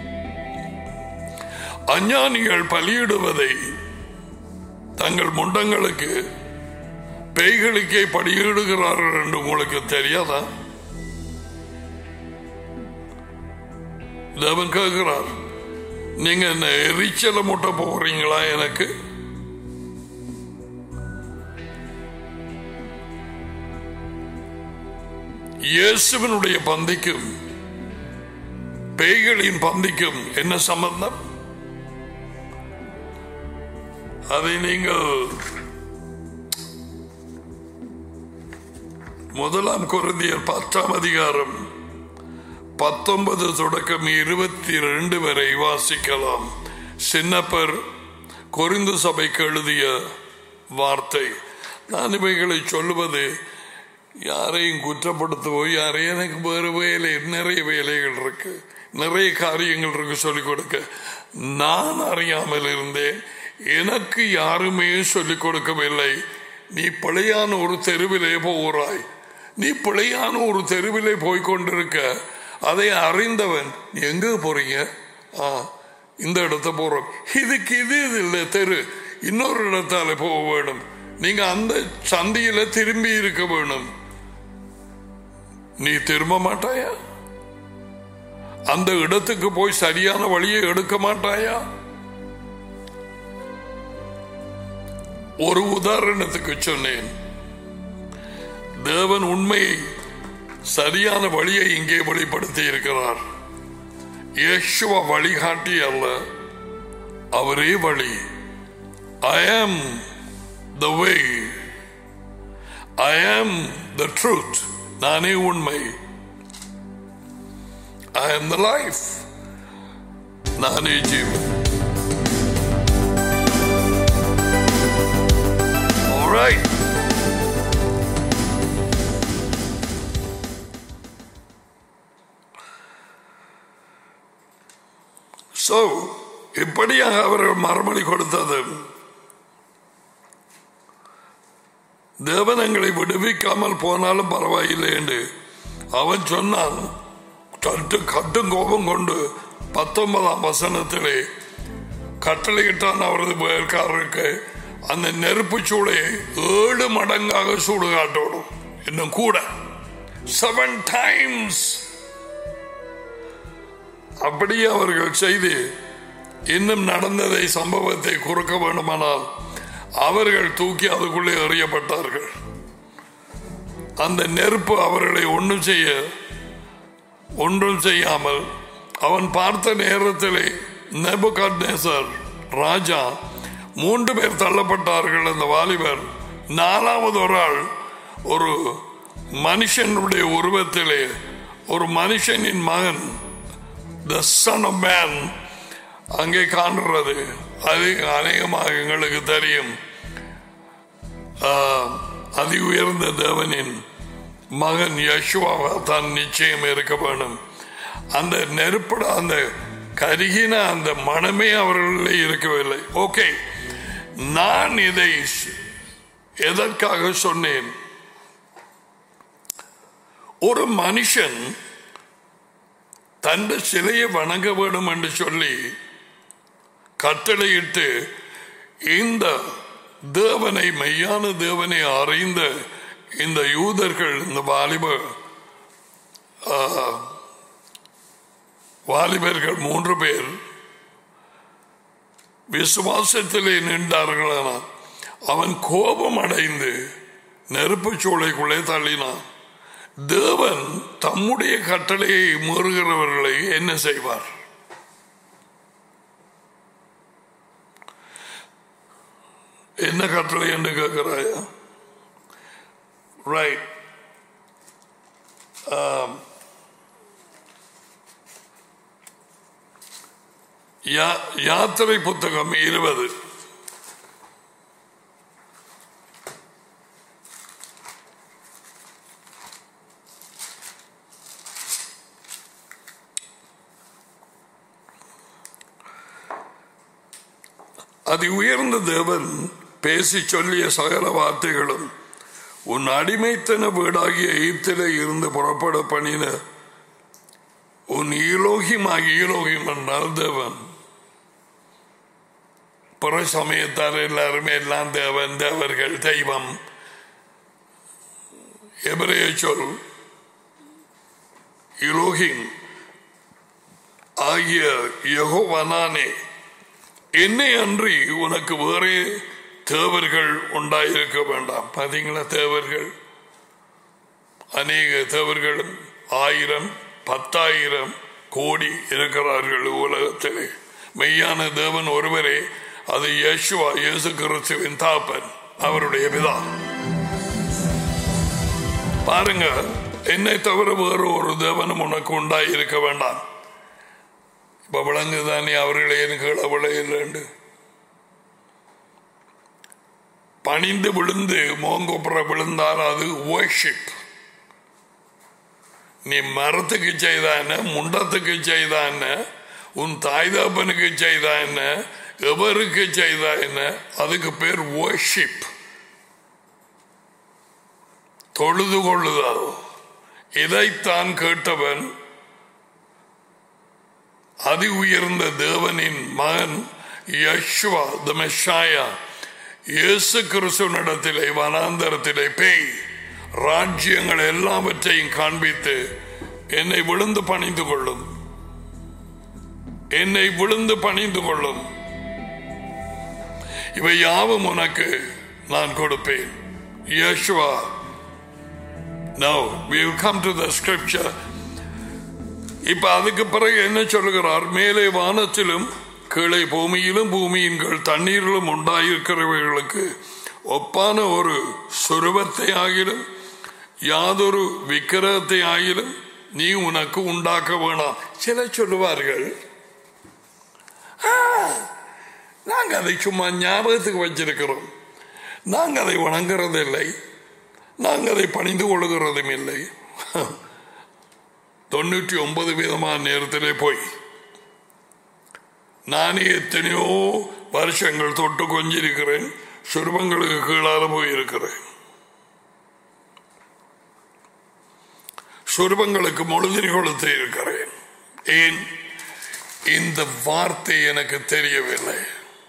அஞ்ஞானிகள் பலியிடுவதை தங்கள் முண்டங்களுக்கு பேய்களுக்கே பலியிடுகிறார்கள் என்று உங்களுக்கு தெரியாதா? தேவன் கேட்கிறார், நீங்க என்ன எரிச்சல முட்ட போகிறீங்களா? எனக்கு இயேசுவினுடைய பந்திக்கும் பேய்களின் பந்திக்கும் என்ன சம்பந்தம்? அதை நீங்கள் முதலாம் கொரிந்தியர் 10ஆம் அதிகாரம் 19 தொடக்கம் 22 வரை வாசிக்கலாம். சின்னப்பர் கொரிந்து சபைக்கு எழுதிய வார்த்தை. நான் இவைகளை சொல்லுவது யாரையும் குற்றப்படுத்தவோ, யாரையும் எனக்கு வேறு வேலை, நிறைய வேலைகள் இருக்கு, நிறைய காரியங்கள் இருக்கு சொல்லிக் கொடுக்க. நான் அறியாமல் இருந்தேன், எனக்கு யாருமே சொல்லிக் கொடுக்கவில்லை. நீ பிழையான ஒரு தெருவிலே போகிறாய், நீ பிழையான ஒரு தெருவிலே போய்கொண்டிருக்க, அதை அறிந்தவன் எங்க போறீங்க? இந்த இடத்த போறோம், இதுக்கு இது இல்லை தெரு, இன்னொரு இடத்தால போக வேணும், நீங்க அந்த சந்தியில திரும்பி இருக்க வேணும். நீ திரும்ப மாட்டாயா? அந்த இடத்துக்கு போய் சரியான வழியை எடுக்க மாட்டாயா? ஒரு உதாரணத்துக்கு சொன்னேன். தேவன் உண்மையை, சரியான வழியை இங்கே வெளிப்படுத்தி இருக்கிறார். இயேசுவ வழிகாட்டி அல்ல, அவரே வழி. I am the way, I am the truth. நானே உண்மை. I am the life. நானே ஜீவன். All right. So, இப்படியாக அவர்கள் மறுமொழி கொடுத்தது. தேவன் எங்களை விடுவிக்காமல் போனாலும் பரவாயில்லை என்று அவன் சொன்னான். கட்டும் கோபம் கொண்டு 19ஆம் வசனத்திலே கட்டளையிட்டான் அவரது வேலைக்காரருக்கு, அந்த நெருப்பு சூளையை 7 மடங்காக சூடு காட்டணும், இன்னும் கூட 7 times. அப்படியே அவர்கள் செய்து இன்னும் நடந்ததை, சம்பவத்தை குறுக்க வேண்டுமானால் அவர்கள் தூக்கி அதுக்குள்ளே எறியப்பட்டார்கள். அந்த நெருப்பு அவர்களை ஒன்றும் செய்யாமல், அவன் பார்த்த நேரத்திலே நேபுகாத்நேசர் ராஜா 3 பேர் தள்ளப்பட்டார்கள். அந்த வாலிபர் 4வது ஒரு ஆள் ஒரு மனுஷனுடைய உருவத்திலே, ஒரு மனுஷனின் மகன், the son of man அங்கே காண்கிறது. அது அநேகமாக எங்களுக்கு தெரியும், அதி உயர்ந்த தேவனின் மகன் யெஷுவா தான் நிச்சயம் இருக்க வேண்டும். அந்த நெருப்பட அந்த கருகின அந்த மனமே அவர்களே இருக்கவில்லை. ஓகே, நான் இதை எதற்காக சொன்னேன்? ஒரு மனுஷன் தந்த சிலையை வணங்க வேண்டும் என்று சொல்லி கட்டளையிட்டு இந்த தேவனை, மெய்யான தேவனை அறிந்த இந்த யூதர்கள், இந்த வாலிபர்கள் 3 பேர் விசுவாசத்திலே நின்றார்களான அவன் கோபம் அடைந்து நெருப்பு சூளைக்குள்ளே தள்ளினான். தேவன் தம்முடைய கட்டளையை மீறுகிறவர்களை என்ன செய்வார்? என்ன கட்டளை என்று கேட்கிறாயா? ரைட். யாத்திரை புத்தகம் 20. அதி உயர்ந்த தேவன் பேசி சொல்லிய சகல வார்த்தைகளும் உன் அடிமைத்தன வீடாகிய எகிப்திலே இருந்து புறப்பட பண்ணின உன் ஈலோகிம் என்றால் தேவன். பிற சமயத்தார் எல்லாருமே எல்லாம் தேவன், தேவர்கள், தெய்வம். எபிரேய சொல் ஈலோகிம் ஆகிய யெகோவானே, என்னை அன்றி உனக்கு வேறே தேவர்கள் உண்டாயிருக்க வேண்டாம். பாத்தீங்களா, தேவர்கள் அநேக தேவர்கள் 1000 10,000 கோடி இருக்கிறார்கள் உலகத்திலே. மெய்யான தேவன் ஒருவரே, அது யேசுவா, இயேசு கிறிஸ்துவின் தாப்பன், அவருடைய பிதா. பாருங்க, என்னை தவிர வேறு ஒரு தேவனும் உனக்கு உண்டாயிருக்க வேண்டாம். இப்ப விளங்குதானே அவர்களே கீழே இல்லைண்டு பணிந்து விழுந்து மோங்கோப்புற விழுந்தால் அது worship. நீ மரத்துக்கு செய்தான, முண்டத்துக்கு செய்தான, உன் தாய் தாப்பனுக்கு செய்தான, எவருக்கு செய்தான, அதுக்கு பேர் worship. தொழுது கொள்ளுதல். இதைத்தான் கேட்டவன் அதி உயர்ந்த தேவனின் மகன் யெஷுவா தி மெஷாயா இயேசு கிறிஸ்துவினிடத்திலே வனாந்தரத்திலே பேய் ராஜ்யங்கள் எல்லாவற்றையும் காண்பித்து என்னை விழுந்து பணிந்து கொள்ளும், என்னை விழுந்து பணிந்து கொள்ளும், இவை யாவும் உனக்கு நான் கொடுப்பேன். Yeshua. Now we will come to the scripture. இப்ப அதுக்கு பிறகு என்ன சொல்லுகிறார்? மேலே வானத்திலும் கீழே பூமியிலும் பூமியின் கீழ் தண்ணீரிலும் உண்டாயிருக்கிறவர்களுக்கு ஒப்பான ஒரு சுரூபத்தை ஆகிலும் யாதொரு விக்கிரகத்தை ஆகிலும் நீ உனக்கு உண்டாக்க வேணாம். சில சொல்லுவார்கள், நாங்க அதை சும்மா ஞாபகத்துக்கு வச்சிருக்கிறோம், நாங்க அதை வணங்குறதில்லை, நாங்க அதை பணிந்து கொள்ளுகிறதும் இல்லை. 99% நேரத்திலே போய் நானே எத்தனையோ வருஷங்கள் தொட்டு கொஞ்சிருக்கிறேன், சுரூபங்களுக்கு கீழாத போயிருக்கிறேன், சுரூபங்களுக்கு மொழிதிரி கொடுத்து இருக்கிறேன். ஏன்? இந்த வார்த்தை எனக்கு தெரியவில்லை,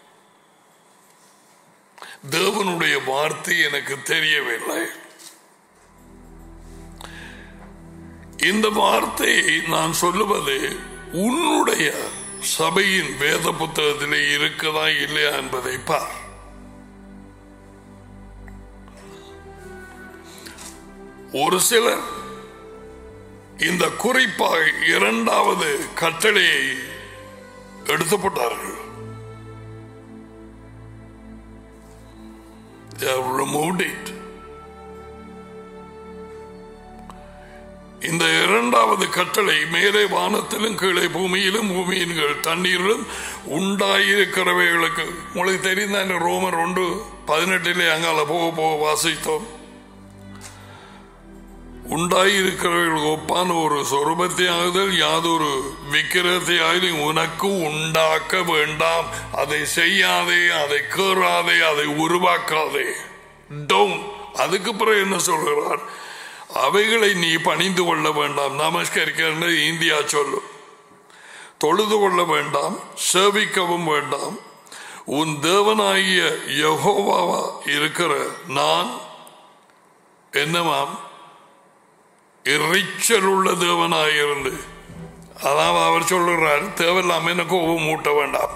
தேவனுடைய வார்த்தை எனக்கு தெரியவில்லை. இந்த வார்த்தையை நான் சொல்லுவது உன்னுடைய சபையின் வேத புத்தகத்திலே இருக்குதா இல்லையா என்பதை பார். ஒரு சிலர் இந்த குறிப்பாக 2வது கட்டளையை எடுத்துப்பட்டார்கள். They have removed it. இந்த 2வது கட்டளை மேலே வானத்திலும் கீழே பூமியிலும் பூமியின் தண்ணீரிலும் உண்டாயிருக்கிறவைகளுக்கு உங்களுக்கு தெரிந்த ரோமர் 1:18 அங்கால போக வாசித்தோம். உண்டாயிருக்கிறவர்களுக்கு ஒப்பான ஒரு சொரூபத்தை ஆகுதல் யாதொரு விக்கிரகத்தை ஆகுதல் உனக்கு உண்டாக்க வேண்டாம். அதை செய்யாதே, அதை கேறாதே, அதை உருவாக்காதே. டவுன். அதுக்கு பிறகு என்ன சொல்கிறார்? அவைகளை நீ பணிந்து கொள்ள வேண்டாம். நமஸ்கரிக்க இந்தியா சொல்லும். தொழுது கொள்ள வேண்டாம், சேவிக்கவும் வேண்டாம். உன் தேவனாகிய யெகோவாவா இருக்கிற நான் என்னமாம் இறைச்சல் உள்ள தேவனாயிருந்து, அதாவது அவர் சொல்லுகிறார், தேவையில்லாம என்ன கோபம் ஊட்ட வேண்டாம்,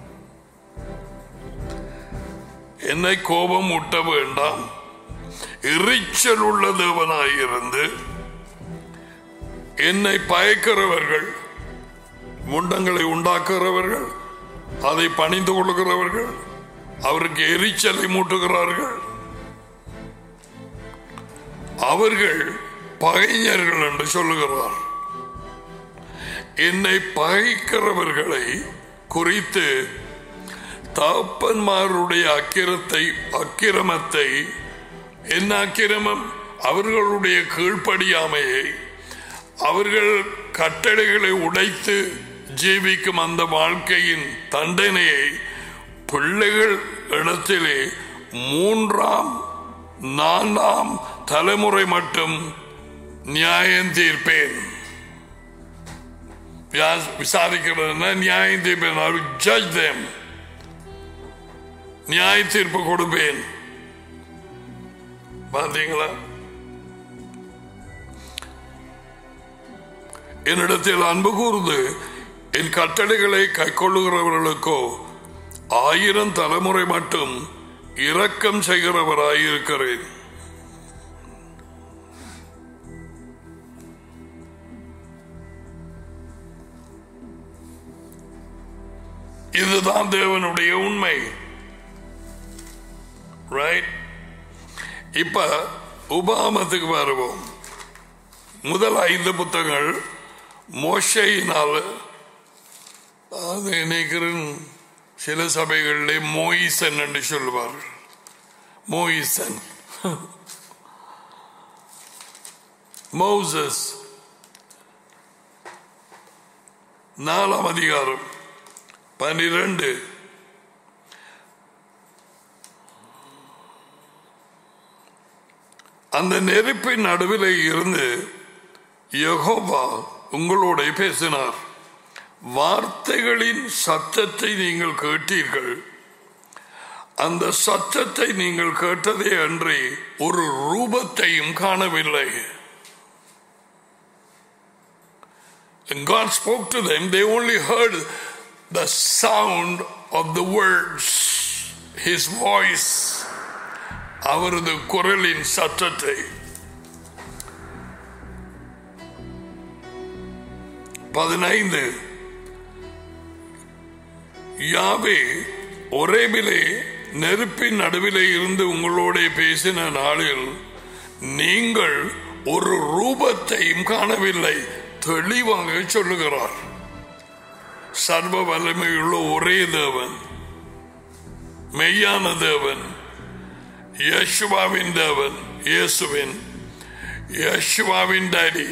என்னை கோபம் ஊட்ட வேண்டாம். இறைச்சல் உள்ள தேவனாயிருந்து என்னை பயக்கிறவர்கள், முண்டங்களை உண்டாக்குகிறவர்கள், அதை பணிந்து கொள்கிறவர்கள், அவருக்கு எரிச்சலை மூட்டுகிறார்கள், அவர்கள் பகைஞர்கள் என்று சொல்லுகிறார். என்னை பகைக்கிறவர்களை குறித்து தகப்பன்மாருடைய அக்கிரமத்தை, என்ன அக்கிரமம்? அவர்களுடைய கீழ்ப்படியாமையை, அவர்கள் கட்டளைகளை உடைத்து ஜீவிக்கும் அந்த வாழ்க்கையின் தண்டனையை பிள்ளைகள் இடத்திலே 3ஆம் 4ஆம் தலைமுறை மட்டும் நியாயம் தீர்ப்பேன். விசாரிக்கிறது நியாயம் தீர்ப்பேன். I will judge them. நியாய தீர்ப்பு கொடுப்பேன். பார்த்தீங்களா? என்னிடத்தில் அன்பு கூர்ந்து என் கட்டளைகளை கைக்கொள்ளுகிறவர்களுக்கோ 1000 தலைமுறை மட்டும் இரக்கம் செய்கிறவராயிருக்கிறேன். இதுதான் தேவனுடைய உண்மை. ரைட்? இப்ப உபாகமத்துக்கு வருவோம். முதல் 5 புத்தகங்கள் மோசேயினால், அது நினைக்கிறேன் சில சபைகளிலே மோயிசன் என்று சொல்வார்கள். மோயிசன், மோசஸ். 4ஆம் அதிகாரம் 12. அந்த நெருப்பின் நடுவில் இருந்து யெகோவா உங்களோட பேசினார். வார்த்தைகளின் சத்தத்தை நீங்கள் கேட்டீர்கள். அந்த சத்தத்தை நீங்கள் கேட்டதே அன்றி ஒரு ரூபத்தையும் காணவில்லை. And God spoke to them. They only heard the sound of the words, His voice. அவரது குரலின் சத்தத்தை. 15. யாவே ஒரேபிலே நெருப்பின் நடுவிலே இருந்து உங்களோட பேசின நாளில் நீங்கள் ஒரு ரூபத்தையும் காணவில்லை. தெளிவாக சொல்லுகிறார். சர்வ வல்லமையுள்ள ஒரே தேவன், மெய்யான தேவன், யேசுவாவின் தேவன், யேசுவாவின் டாடி,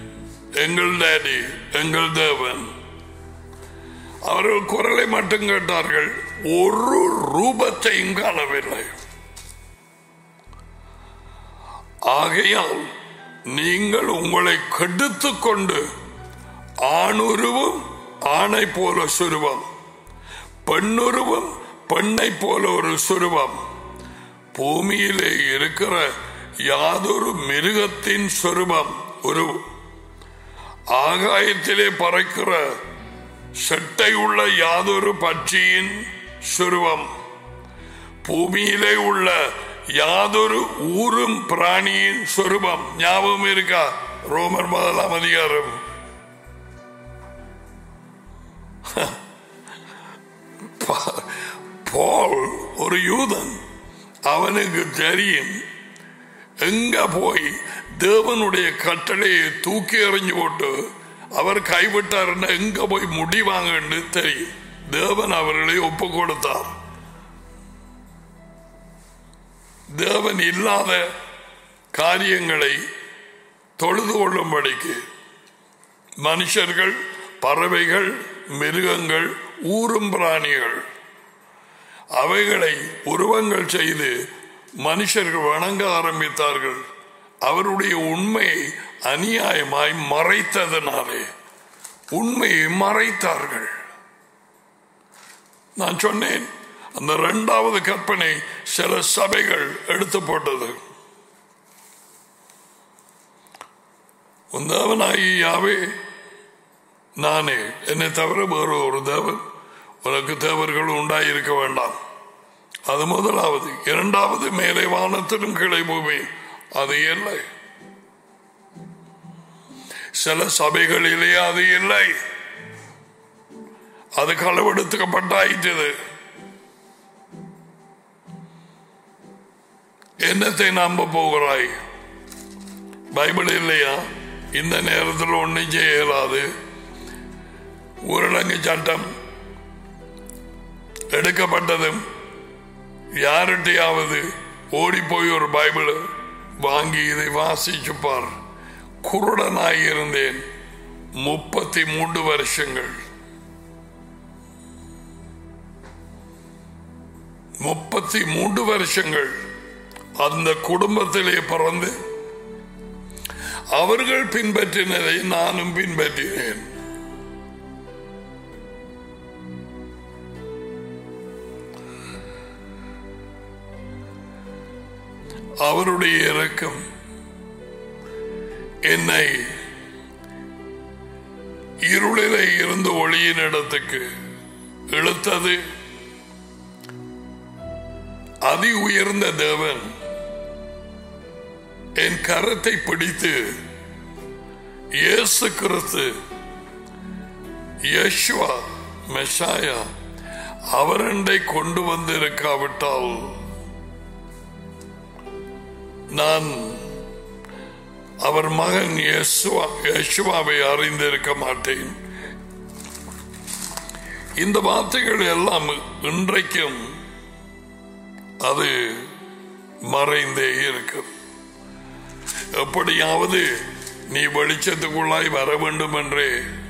எங்கள் தேவன். அவர்கள் குரலை மட்டும் கேட்டார்கள், ஒரு ரூபத்தையும் காணவில்லை. ஆகையால் நீங்கள் உங்களை கெடுத்துக் கொண்டு ஆணுருவும் ஆணை போல சுருவம், பெண்ணுருவும் பெண்ணை போல ஒரு சுருவம், பூமியிலே இருக்கிற யாதொரு மிருகத்தின் சுருவம், ஒரு ஆகாயத்திலே பறக்கிற செட்டை உள்ள யாதொரு பட்சியின் சுருவம், பூமியிலே உள்ள யாதொரு ஊரும் பிராணியின் சொரூபம். ஞாபகம் இருக்கா? ரோமர் 1ஆம் அதிகாரம். பால் ஒரு யூதன், அவனுக்கு தெரியும் எங்க போய் தேவனுடைய கட்டளையை தூக்கி எறிஞ்சு போட்டு அவர் கைவிட்டார் எங்க போய் முடிவாங்கன்னு தெரியும். தேவன் அவர்களை ஒப்பு கொடுத்தார். தேவன் இல்லாத காரியங்களை தொழுது கொள்ளும்படிக்கு மனுஷர்கள், பறவைகள், மிருகங்கள், ஊரும் பிராணிகள் அவைகளை உருவங்கள் செய்து மனுஷர்கள் வணங்க ஆரம்பித்தார்கள். அவருடைய உண்மையை அநியாயமாய் மறைத்ததனாலே உண்மையை மறைத்தார்கள். நான் சொன்னேன், அந்த 2வது கற்பனை சில சபைகள் எடுத்து போட்டது. உந்தவனாகி யாவே நானே, என்னை தவிர வேறு ஒரு தேவன் உனக்கு தேவர்கள் உண்டாயிருக்க வேண்டாம். அது 1வது. 2வது, மேலே வானத்திலும் கீழே பூமி அது இல்லை. சில சபைகளிலே அது இல்லை, அது களவெடுக்கப்பட்டாயிற்று. என்னத்தை நம்ப போகிறாய்? பைபிள் இல்லையா? இந்த நேரத்தில் ஒன்றும் செய்ய இயலாது. ஊரடங்கு சட்டம் எடுக்கப்பட்டதும் யார்கிட்டையாவது ஓடி போய் ஒரு பைபிள் வாங்கி இதை வாசிச்சுப்பார். குருடனாயிருந்தேன் 33 வருஷங்கள். 33 வருஷங்கள் அந்த குடும்பத்திலே பிறந்து அவர்கள் பின்பற்றினதை நானும் பின்பற்றினேன். அவருடைய இரக்கம் என்னை இருளிலே இருந்து ஒளியின் இடத்துக்கு இழுத்தது. அதி உயர்ந்த தேவன் என் கரத்தை பிடித்து இயேசு கிறிஸ்து யெஷுவா மெஷாயா அவரண்டை கொண்டு வந்திருக்காவிட்டால் நான் அவர் மகன் யெஷுவாவை அறிந்திருக்க மாட்டேன். இந்த வார்த்தைகள் எல்லாம் இன்றைக்கும் அது மறைந்தே இருக்கும். எப்படியாவது நீ வெளிச்சத்துக்குள்ளாய் வர வேண்டும் என்றே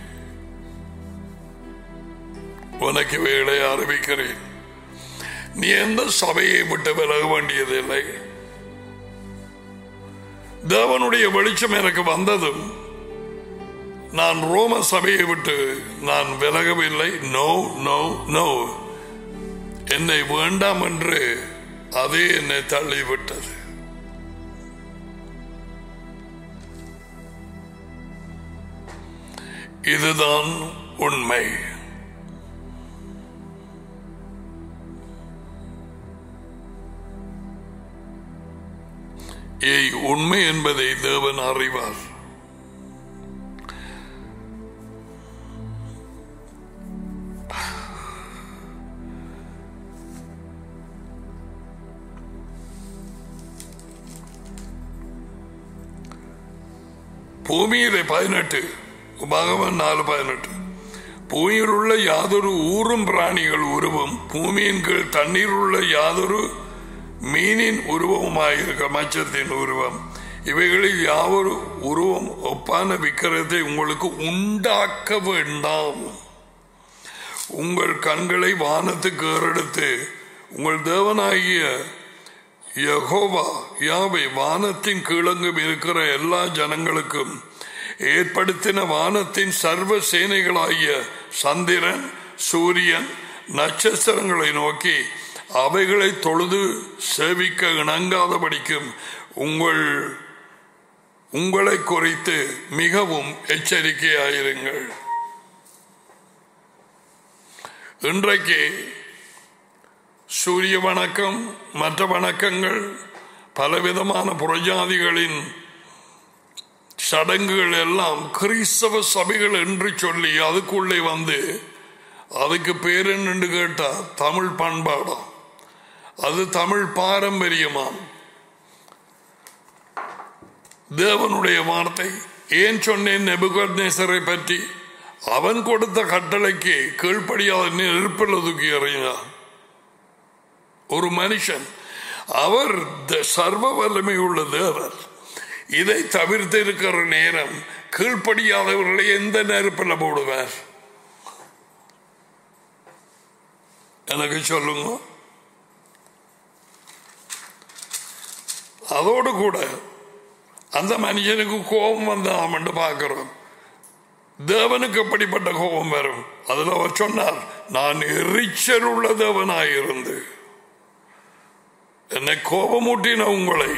உனக்கு வேலை ஆரம்பிக்கிறேன். நீ எந்த சபையை விட்டு விலக வேண்டியதில்லை. தேவனுடைய வெளிச்சம் எனக்கு வந்ததும் நான் ரோம சபையை விட்டு நான் விலகவில்லை. நோ நோ நோ, என்னை வேண்டாம் என்று அதே என்னை தள்ளிவிட்டது. இதுதான் உண்மை. உண்மை என்பதை தேவன் அறிவார். பூமியிலே 18 உபாகமம் 4:18 பூமியில் உள்ள யாதொரு ஊரும் பிராணிகள் உருவம் பூமியின் கீழ் தண்ணீர் உள்ள யாதொரு மீனின் உருவமாயிருக்க மச்சத்தின் உருவம் இவைகளில் யாவொரு உருவம் ஒப்பான விக்கிரகத்தை உங்களுக்கு உண்டாக்க வேண்டாம். உங்கள் கண்களை வானத்துக்கு ஏறெடுத்து உங்கள் தேவனாகிய யெகோவா யாவை வானத்தின் கீழங்கும் இருக்கிற எல்லா ஜனங்களுக்கும் ஏற்படுத்தின வானத்தின் சர்வ சேனைகளாகிய சந்திரன் சூரியன் நட்சத்திரங்களை நோக்கி அவைகளை தொழுது சேவிக்க இணங்காதபடிக்கும் உங்களை குறித்து மிகவும் எச்சரிக்கையாயிருங்கள். இன்றைக்கு சூரிய வணக்கம் மற்ற வணக்கங்கள் பலவிதமான புறஜாதிகளின் சடங்குகள் எல்லாம் கிறிஸ்தவ சபைகள் என்று சொல்லி அதுக்குள்ளே வந்து அதுக்கு பேர் என்னன்னு கேட்டா தமிழ் பண்பாடாம், அது தமிழ் பாரம்பரியமாம். தேவனுடைய வார்த்தை ஏன் சொன்னேன் நெபுகத்நேசரை பற்றி? அவன் கொடுத்த கட்டளைக்கு கீழ்ப்படியாத நெருப்பில் தூக்கி எறிஞ்சான் ஒரு மனுஷன். அவர் சர்வ வல்லமை உள்ள தேவர். இதை தவிர்த்து இருக்கிற நேரம் கீழ்ப்படியாதவர்களை எந்த நெருப்பில் போடுவார்? எனக்கு சொல்லுங்க. அதோடு கூட அந்த மனுஷனுக்கு கோபம் வந்தாமன்னு பார்க்கிறோம். தேவனுக்கு எப்படிப்பட்ட கோபம் வரும்? அதுல அவர் சொன்னார், நான் எரிச்சல் உள்ள தேவனாயிருந்து என்னை கோபமூட்டின உங்களை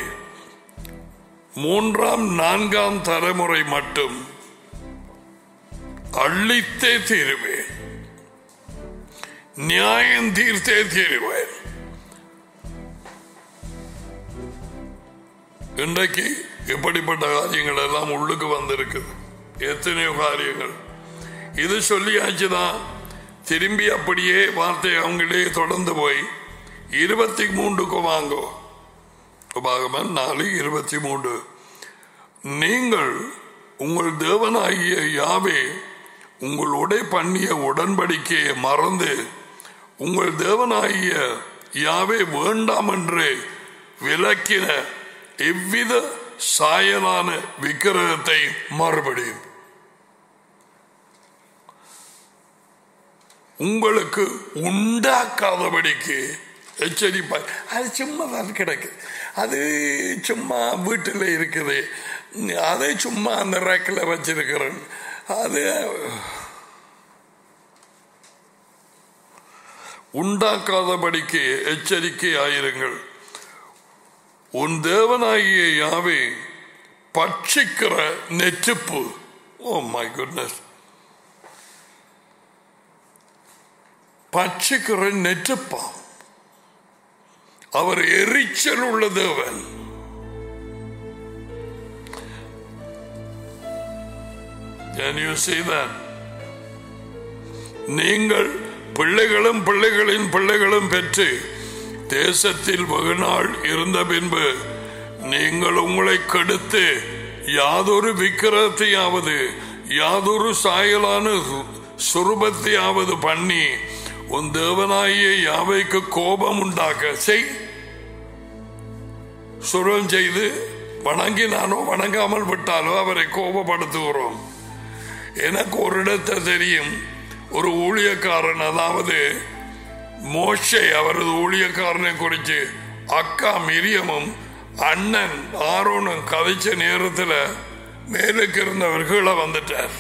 3ஆம் 4ஆம் தலைமுறை மட்டும் அள்ளித்தே தீருவேன், நியாயம் தீர்த்தே தீருவேன். இன்றைக்கு இப்படிப்பட்ட காரியங்கள் எல்லாம் உள்ளுக்கு வந்திருக்குது. எத்தனையோ காரியங்கள். இது சொல்லியாச்சுதான். திரும்பி அப்படியே வார்த்தை அவங்களே தொடர்ந்து போய் 23க்கு வாங்கோ. உபாகமம் 4:23. நீங்கள் உங்கள் தேவனாகிய யாவே உங்களோட பண்ணிய உடன்படிக்கையை மறந்து உங்கள் தேவனாகிய யாவே வேண்டாம் என்று விலக்கின எவ்வித சாயலான விக்கிரகத்தை மறுபடியும் உங்களுக்கு உண்டாக்காதபடிக்கு எச்சரிப்பார். அது சும்மா தான் கிடக்கு, அது சும்மா வீட்டில் இருக்குது, அதை சும்மா அந்த ரேக்கில் வச்சிருக்கிறேன். அது உண்டாக்காதபடிக்கு எச்சரிக்கையாயிருங்கள். உன் தேவனாகிய யாவே பட்சிக்கிற நெருப்பு. ஓ மை குட்னஸ், பட்சிக்கிற நெருப்பா. அவர் எரிச்சல் உள்ள தேவன். Can you see that? நீங்கள் பிள்ளைகளும் பிள்ளைகளின் பிள்ளைகளும் பெற்று தேசத்தில் வெகுநாள் இருந்த பின்பு நீங்கள் உங்களை கெடுத்து யாதொரு விக்கிரகத்தையாவது யாதொரு சாயலான சுரூபத்தையாவது பண்ணி உன் தேவனாகிய யாவைக்கு கோபம் உண்டாக்க செய். சுரம் செய்து வணங்கினானோ வணங்காமல் விட்டாலோ அவரை கோபப்படுத்துகிறோம். எனக்கு ஒரு இடத்தை தெரியும். ஒரு ஊழியக்காரன், அதாவது மோசே அவரது ஊழியக்காரனை குறித்து அக்கா மிரியமும் அண்ணன் ஆரோனும் கதைச்ச நேரத்தில் மேலுக்கு இருந்தவர் கீழே வந்துட்டார்.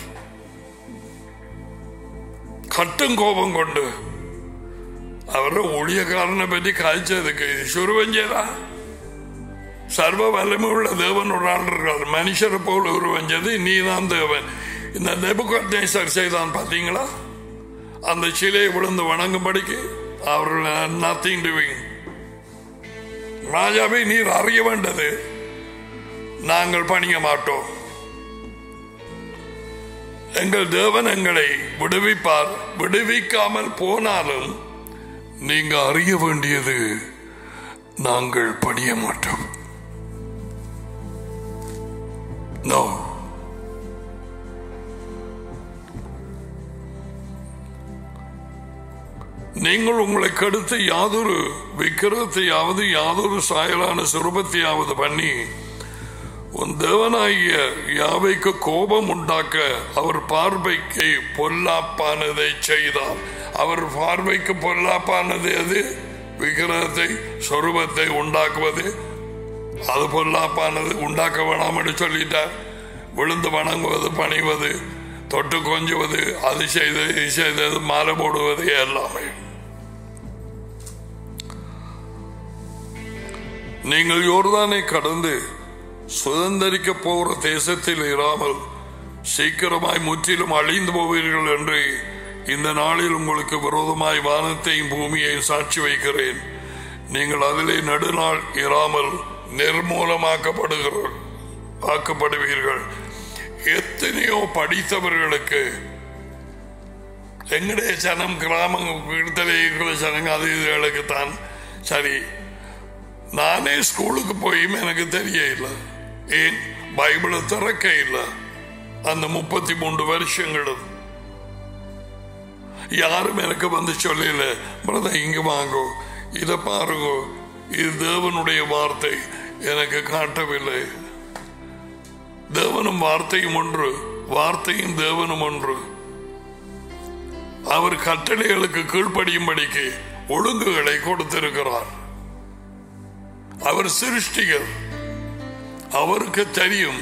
கட்டும் கோபம் கொண்டு அவரை ஊழியக்காரனை பற்றி காய்ச்சதுக்கு சுருவஞ்சதா. சர்வ வல்லமை உள்ள தேவன் ஒரு ஆள் இருக்கிறார். மனுஷரை போல் உருவஞ்சது நீதான் தேவன். இந்த நேபுகாத்நேசர் செய்தான் பார்த்தீங்களா? அந்த சிலையை விழுந்து வணங்கும்படிக்கு அவர்கள் நத்திங் டூயிங். ராஜாவை நீர் அறிய வேண்டது, நாங்கள் பணிய மாட்டோம். எங்கள் தேவன் எங்களை விடுவிப்பார். விடுவிக்காமல் போனாலும் நீங்க அறிய வேண்டியது, நாங்கள் பணிய மாட்டோம். No. நீங்கள் உங்களை கடுத்து யாதொரு விக்கிரகத்தையாவது யாதொரு சாயலான சுரூபத்தையாவது பண்ணி உன் தேவனாகிய யாவைக்கு கோபம் உண்டாக்க அவர் பார்வைக்கு பொல்லாப்பானதை செய்தார். அவர் பார்வைக்கு பொல்லாப்பானது அது விக்கிரகத்தை சொரூபத்தை உண்டாக்குவது. அது பொல்லாப்பானது, உண்டாக்க வேணாம் என்று சொல்லிட்டார். விழுந்து வணங்குவது, பணிவது, தொட்டு கொஞ்சுவது, அது செய்தது இது செய்தது, மாலை போடுவது எல்லாமே. நீங்கள் யோர்தானை கடந்து சுதந்திரிக்க போகிற தேசத்தில் இராமல் சீக்கிரமாய் முற்றிலும் அழிந்து போவீர்கள் என்று இந்த நாளில் உங்களுக்கு விரோதமாய் வானத்தையும் பூமியையும் சாட்சி வைக்கிறேன். நீங்கள் அதிலே நடுநாள் இராமல் நிர்மூலமாக்கப்படுவீர்கள். எத்தனையோ படித்தவர்களுக்கு எங்களுடைய ஜனம் கிராமத்தில் இருக்கிற ஜனங்க அது இதுகளுக்கு தான் சரி. நானே ஸ்கூலுக்கு போயும் எனக்கு தெரிய இல்லை. ஏன் பைபிளை திறக்க இல்லை. அந்த 33 வருஷங்களும் யாரும் எனக்கு வந்து சொல்லல, பிரதர் இங்க வாங்கோ, இதை பாருங்கோ, இது தேவனுடைய வார்த்தை. எனக்கு காட்டவில்லை. தேவனும் வார்த்தையும் ஒன்று, வார்த்தையும் தேவனும் ஒன்று. அவர் கட்டளைகளுக்கு கீழ்ப்படியும்படிக்கு ஒழுங்குகளை கொடுத்திருக்கிறார். அவர் சிருஷ்டிகர். அவருக்கு தெரியும்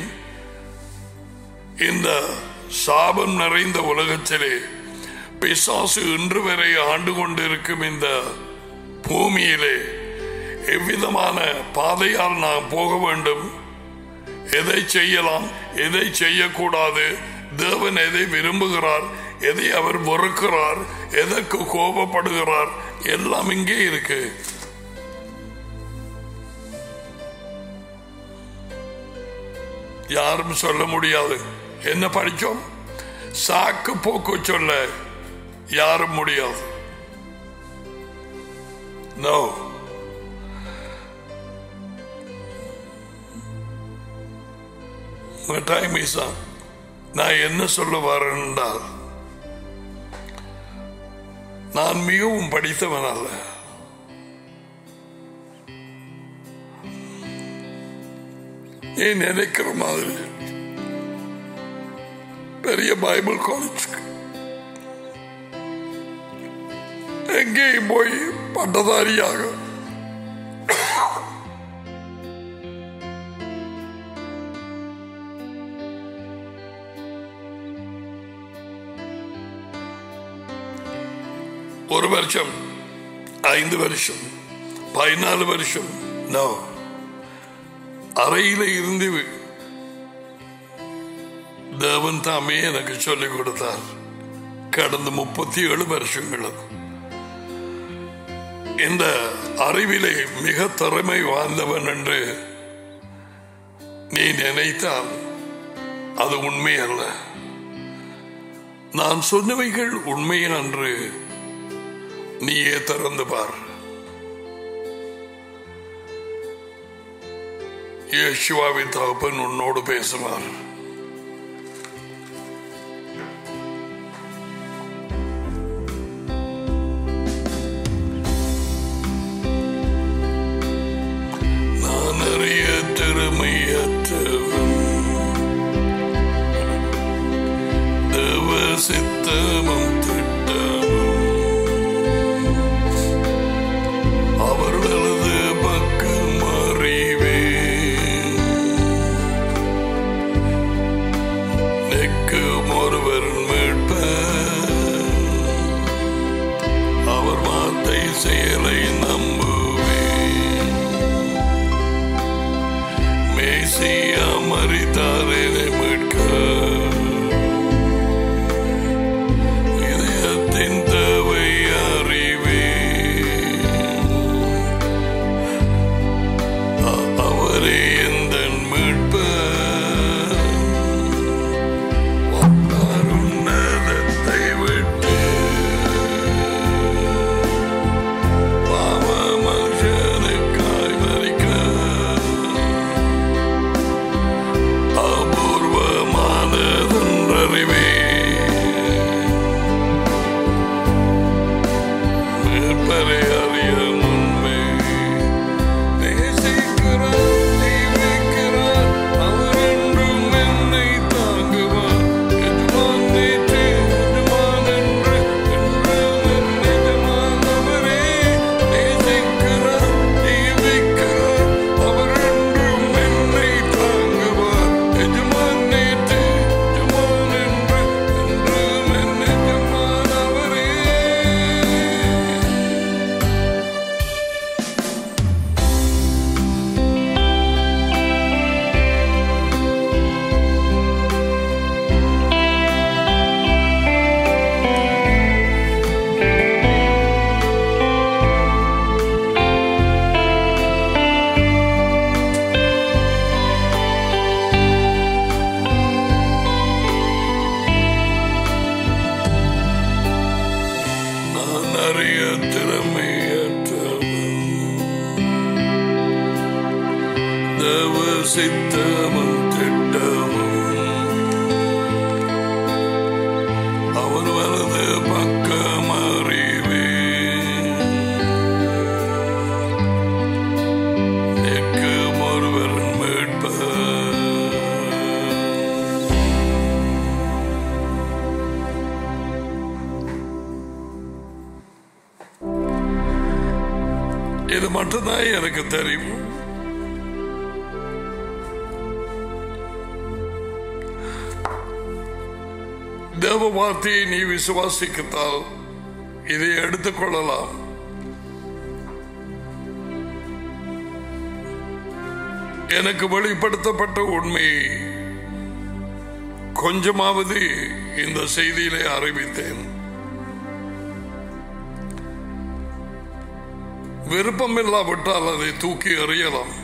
இந்த சாபம் நிறைந்த உலகத்திலே பிசாசு இன்று வரை ஆண்டு கொண்டிருக்கும் இந்த பூமியிலே எவ்விதமான பாதையால் நாம் போக வேண்டும், எதை செய்யலாம், எதை செய்யக்கூடாது, தேவன் எதை விரும்புகிறார், எதை அவர் வெறுக்கிறார், எதற்கு கோபப்படுகிறார், எல்லாம் இங்கே இருக்கு. யாரும் சொல்ல முடியாது. என்ன படிச்சோம்? சாக்கு போக்கு சொல்ல யாரும் முடியாது. No, time is up. நான் என்ன சொல்ல வரேன் என்றால், நான் மிகவும் படித்தவன் அல்ல. நீ நினைக்கிற மாதிரி பெரிய பைபிள் காலேஜ் எங்கேயும் போய் பட்டதாரியாக ஒரு வருஷம், 5 வருஷம், 14 வருஷம் நோ, அறையில இருந்து தேவன் தாமே எனக்கு சொல்லிக் கொடுத்தார். கடந்த 37 வருஷங்கள் இந்த அறிவிலே மிக திறமை வாழ்ந்தவன் என்று நீ நினைத்தால் அது உண்மை அல்ல. நான் சொன்னவைகள் உண்மை என்று நீயே திறந்து பார். இயேசுவின் தகப்பன் உன்னோடு பேசுவார். நான் அறிய திறமையற்றவன், தேவ சித்தமும் அவர்களது பக்கம் அறிவேன். நெக்கும் ஒருவர் மீட்பர், அவர் வார்த்தை செயலை நம்புவேன். மேசியா மரித்தார் என்னை மீட்க, இதயத்தின் தேவை சித்தமும் திட்டமும் அவர் வலது பக்கம் அறிவேன். நெக்கும் ஒருவர் மீட்பர், இது மட்டும்தான் எனக்கு தெரியும். தேவ வார்த்தையை நீ விசுவாசித்தால் இதை எடுத்துக் கொள்ளலாம். எனக்கு வெளிப்படுத்தப்பட்ட உண்மையை கொஞ்சமாவது இந்த செய்தியிலே அறிவித்தேன். விருப்பம் இல்லாவிட்டால் அதை தூக்கி எறியலாம்.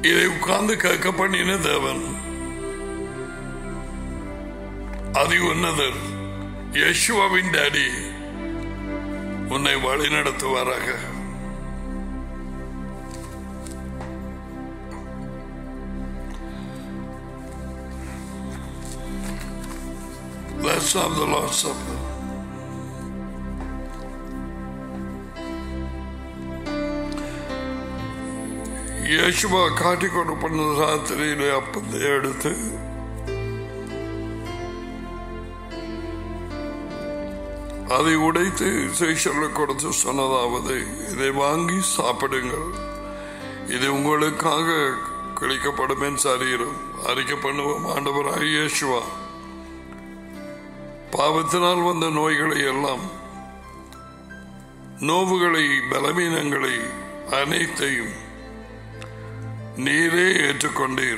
இதை உட்கார்ந்து கேட்க பண்ணின தேவன் அதி உன்னதர் யேசுவாவின் டாடி உன்னை வழி நடத்துவாராக. Let's have the Lord's Supper. Yeshua காட்டி கொடுப்பன ராத்திரியிலே அப்பத்தை எடுத்து அதை உடைத்து சீஷர்களுக்கு கொடுத்து சொன்னதாவது, இதை வாங்கி சாப்பிடுங்கள், இது உங்களுக்காக கிழிக்கப்படும் என் சரீரம். அறிக்கை பண்ணுவோம். ஆண்டவராகிய இயேசுவா பாவத்தினால் வந்த நோய்களை எல்லாம், நோவுகளை, பலவீனங்களை அனைத்தையும் நீரே ஏற்றுக்கொண்டீர்.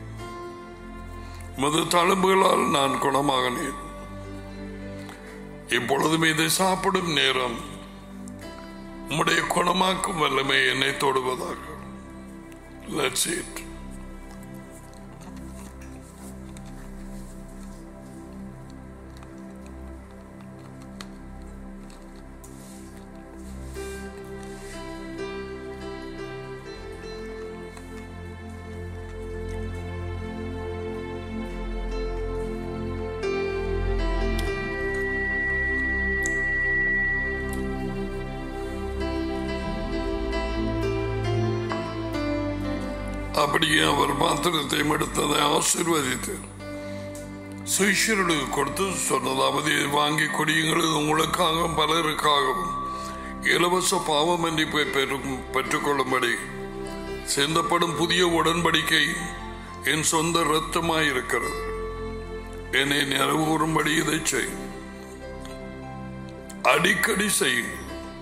மது தழும்புகளால் நான் குணமாகினேன். இப்பொழுதும் இதை சாப்பிடும் நேரம் உம்முடைய குணமாக்கும் வல்லமை என்னை தொடுவதாக. Let's eat. அப்படியே அவர் பாத்திரத்தை எடுத்ததை ஆசீர்வதித்து சீஷர்களுக்கு கொடுத்து சொன்னதாவது, வாங்கி குடியுங்கள், உங்களுக்காகவும் பலருக்காகவும் இலவச பாவ மன்னிப்பை பெற்றுக்கொள்ளும்படி சிந்தப்படும் புதிய உடன்படிக்கை என் சொந்த இரத்தமாயிருக்கிறது. என்னை நிறைவேறும்படி இதை செய். அடிக்கடி செய்யும்.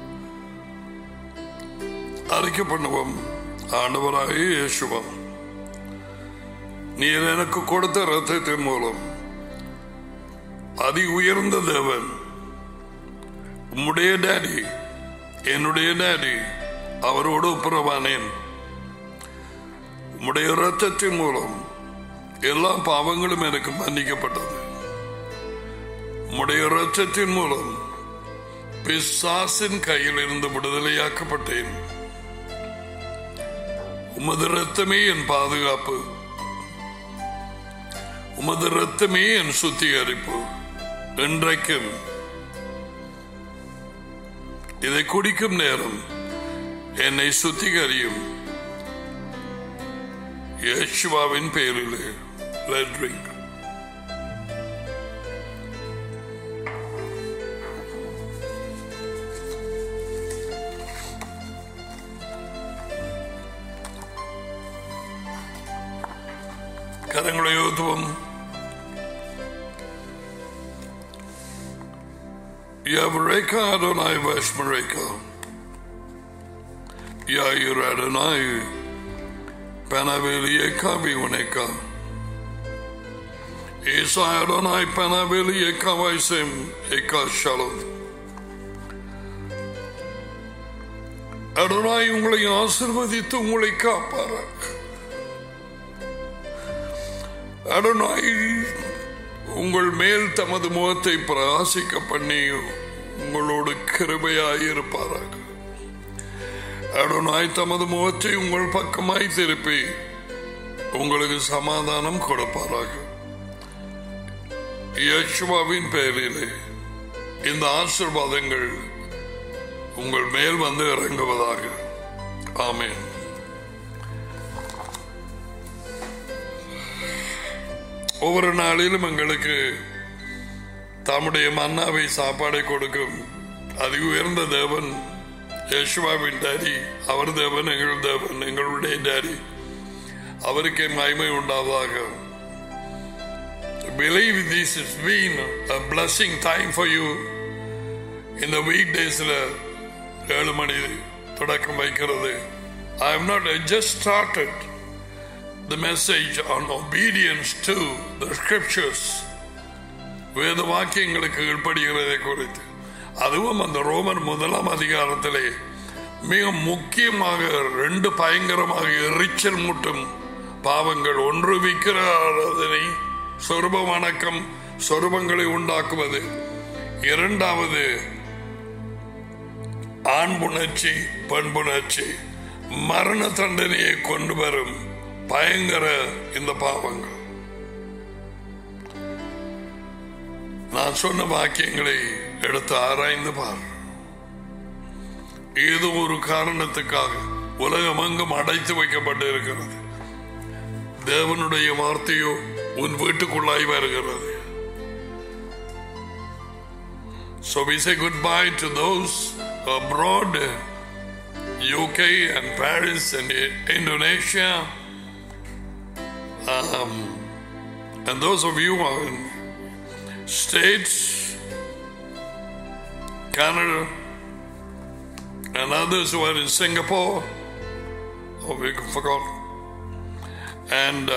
அறிக்கை பண்ணுவோம். ஆண்டவராகிய இயேசுவா, நீர் எனக்கு கொடுத்த இரத்தத்தின் மூலம் அதி உயர்ந்த தேவன், உம்முடைய டாடி, என்னுடைய டாடி, அவரோடு ஒப்புரவானேன். உம்முடைய இரத்தத்தின் மூலம் எல்லா பாவங்களும் எனக்கு மன்னிக்கப்பட்டது. உம்முடைய இரத்தத்தின் மூலம் பிசாசின் கையில் இருந்து விடுதலையாக்கப்பட்டேன். உமது இரத்தமே என் பாதுகாப்பு, உமது இரத்தமே என் சுத்திகரிப்பு. இன்றைக்கும் இதை குடிக்கும் நேரம் என்னை சுத்திகரியும். இயேசுவின் பெயரிலே let's drink. கரங்களை ஊத்துவோம். Yavreka Adonai Vashmareka Yair Adonai Panavelieka Vivoneka Isa Adonai Panavelieka Vaisem Eka Shalom. Adonai உங்களை ஆசீர்வதித்து உங்களை காப்பாராக. அடனாய் உங்கள் மேல் தமது முகத்தை பிரகாசிக்க பண்ணி உங்களோடு கிருபையாயிருப்பாராக. அடனாய் தமது முகத்தை உங்கள் பக்கமாய் திருப்பி உங்களுக்கு சமாதானம் கொடுப்பாராக. யேசுவின் பெயரிலே இந்த ஆசீர்வாதங்கள் உங்கள் மேல் வந்து இறங்குவதாக. ஆமென். ஒவ்வொரு நாளிலும் எங்களுக்கு தம்முடைய மன்னாவை சாப்பாடை கொடுக்கும் அதி உயர்ந்த தேவன் யேசுவின் டாடி. அவர் தேவன், எங்கள் தேவன், எங்களுடைய டாடி. அவருக்கே மகிமை உண்டாவதாக. Believe this has been a blessing time for you. In the weekdays 7 மணி தொடக்கம் வைக்கிறது. I have not just started the message on obedience to the scriptures. வேத வாக்கியங்களுக்கு கீழ்ப்படுகிறதை குறித்து, அதுவும் அந்த ரோமர் 1 அதிகாரத்திலே மிக முக்கியமாக 2 பயங்கரமாக எரிச்சல் மூட்டும் பாவங்கள். ஒன்று விக்கிர ஆராதனை, சொரூப வணக்கம், சொரூபங்களை உண்டாக்குவது. இரண்டாவது ஆண் புணர்ச்சி, பெண் புணர்ச்சி, மரண தண்டனையை கொண்டு வரும் பயங்கர இந்த பாவங்கள். நான் சொன்ன வாக்கியங்களை எடுத்து ஆராய்ந்து பார். ஏதோ ஒரு காரணத்துக்காக உலகமெங்கும் அடைத்து வைக்கப்பட்டு இருக்கிறது. தேவனுடைய வார்த்தையோ உன் வீட்டுக்குள்ளாய் வருகிறது. So we say goodbye to those abroad, UK and Paris and Indonesia, and those of you who are in States, Canada, and others who are in Singapore. Oh, we forgot. And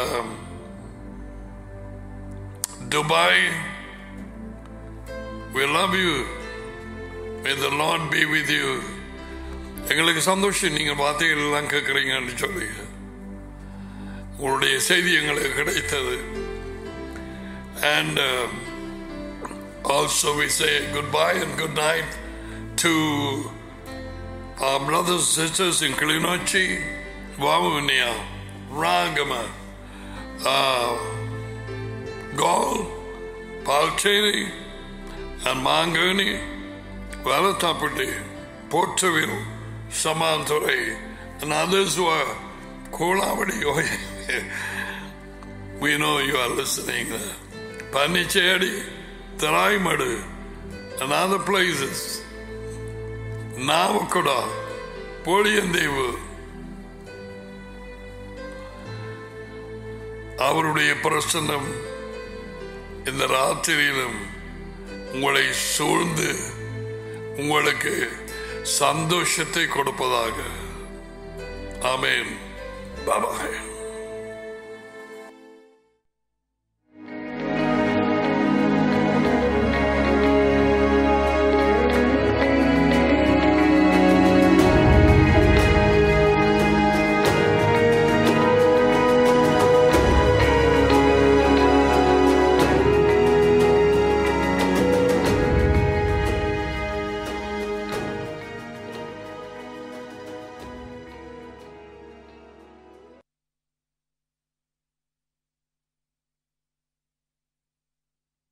Dubai. We love you. May the Lord be with you. எங்களுக்கு சந்தோஷம் நீங்கள் வார்த்தைகள் எல்லாம் கேட்குறீங்கன்னு சொல்லி உங்களுடைய செய்தி எங்களுக்கு கிடைத்தது. And also we say goodbye and good night to our brothers and sisters in Kilinochi, Vavunia, Ragama, Gaul, Palcheri, and Mangani, Valatapati, Portaville, Samanthore, and others who are Kolavadi. We know you are listening. Panichedi, Taraimadu, and other places. Navakoda, Poliyandevu. அவருடைய பிரசன்னம் இந்த ராத்திரியிலும் உங்களை சூழ்ந்து உங்களுக்கு சந்தோஷத்தை கொடுப்பதாக. ஆமென். பாய்.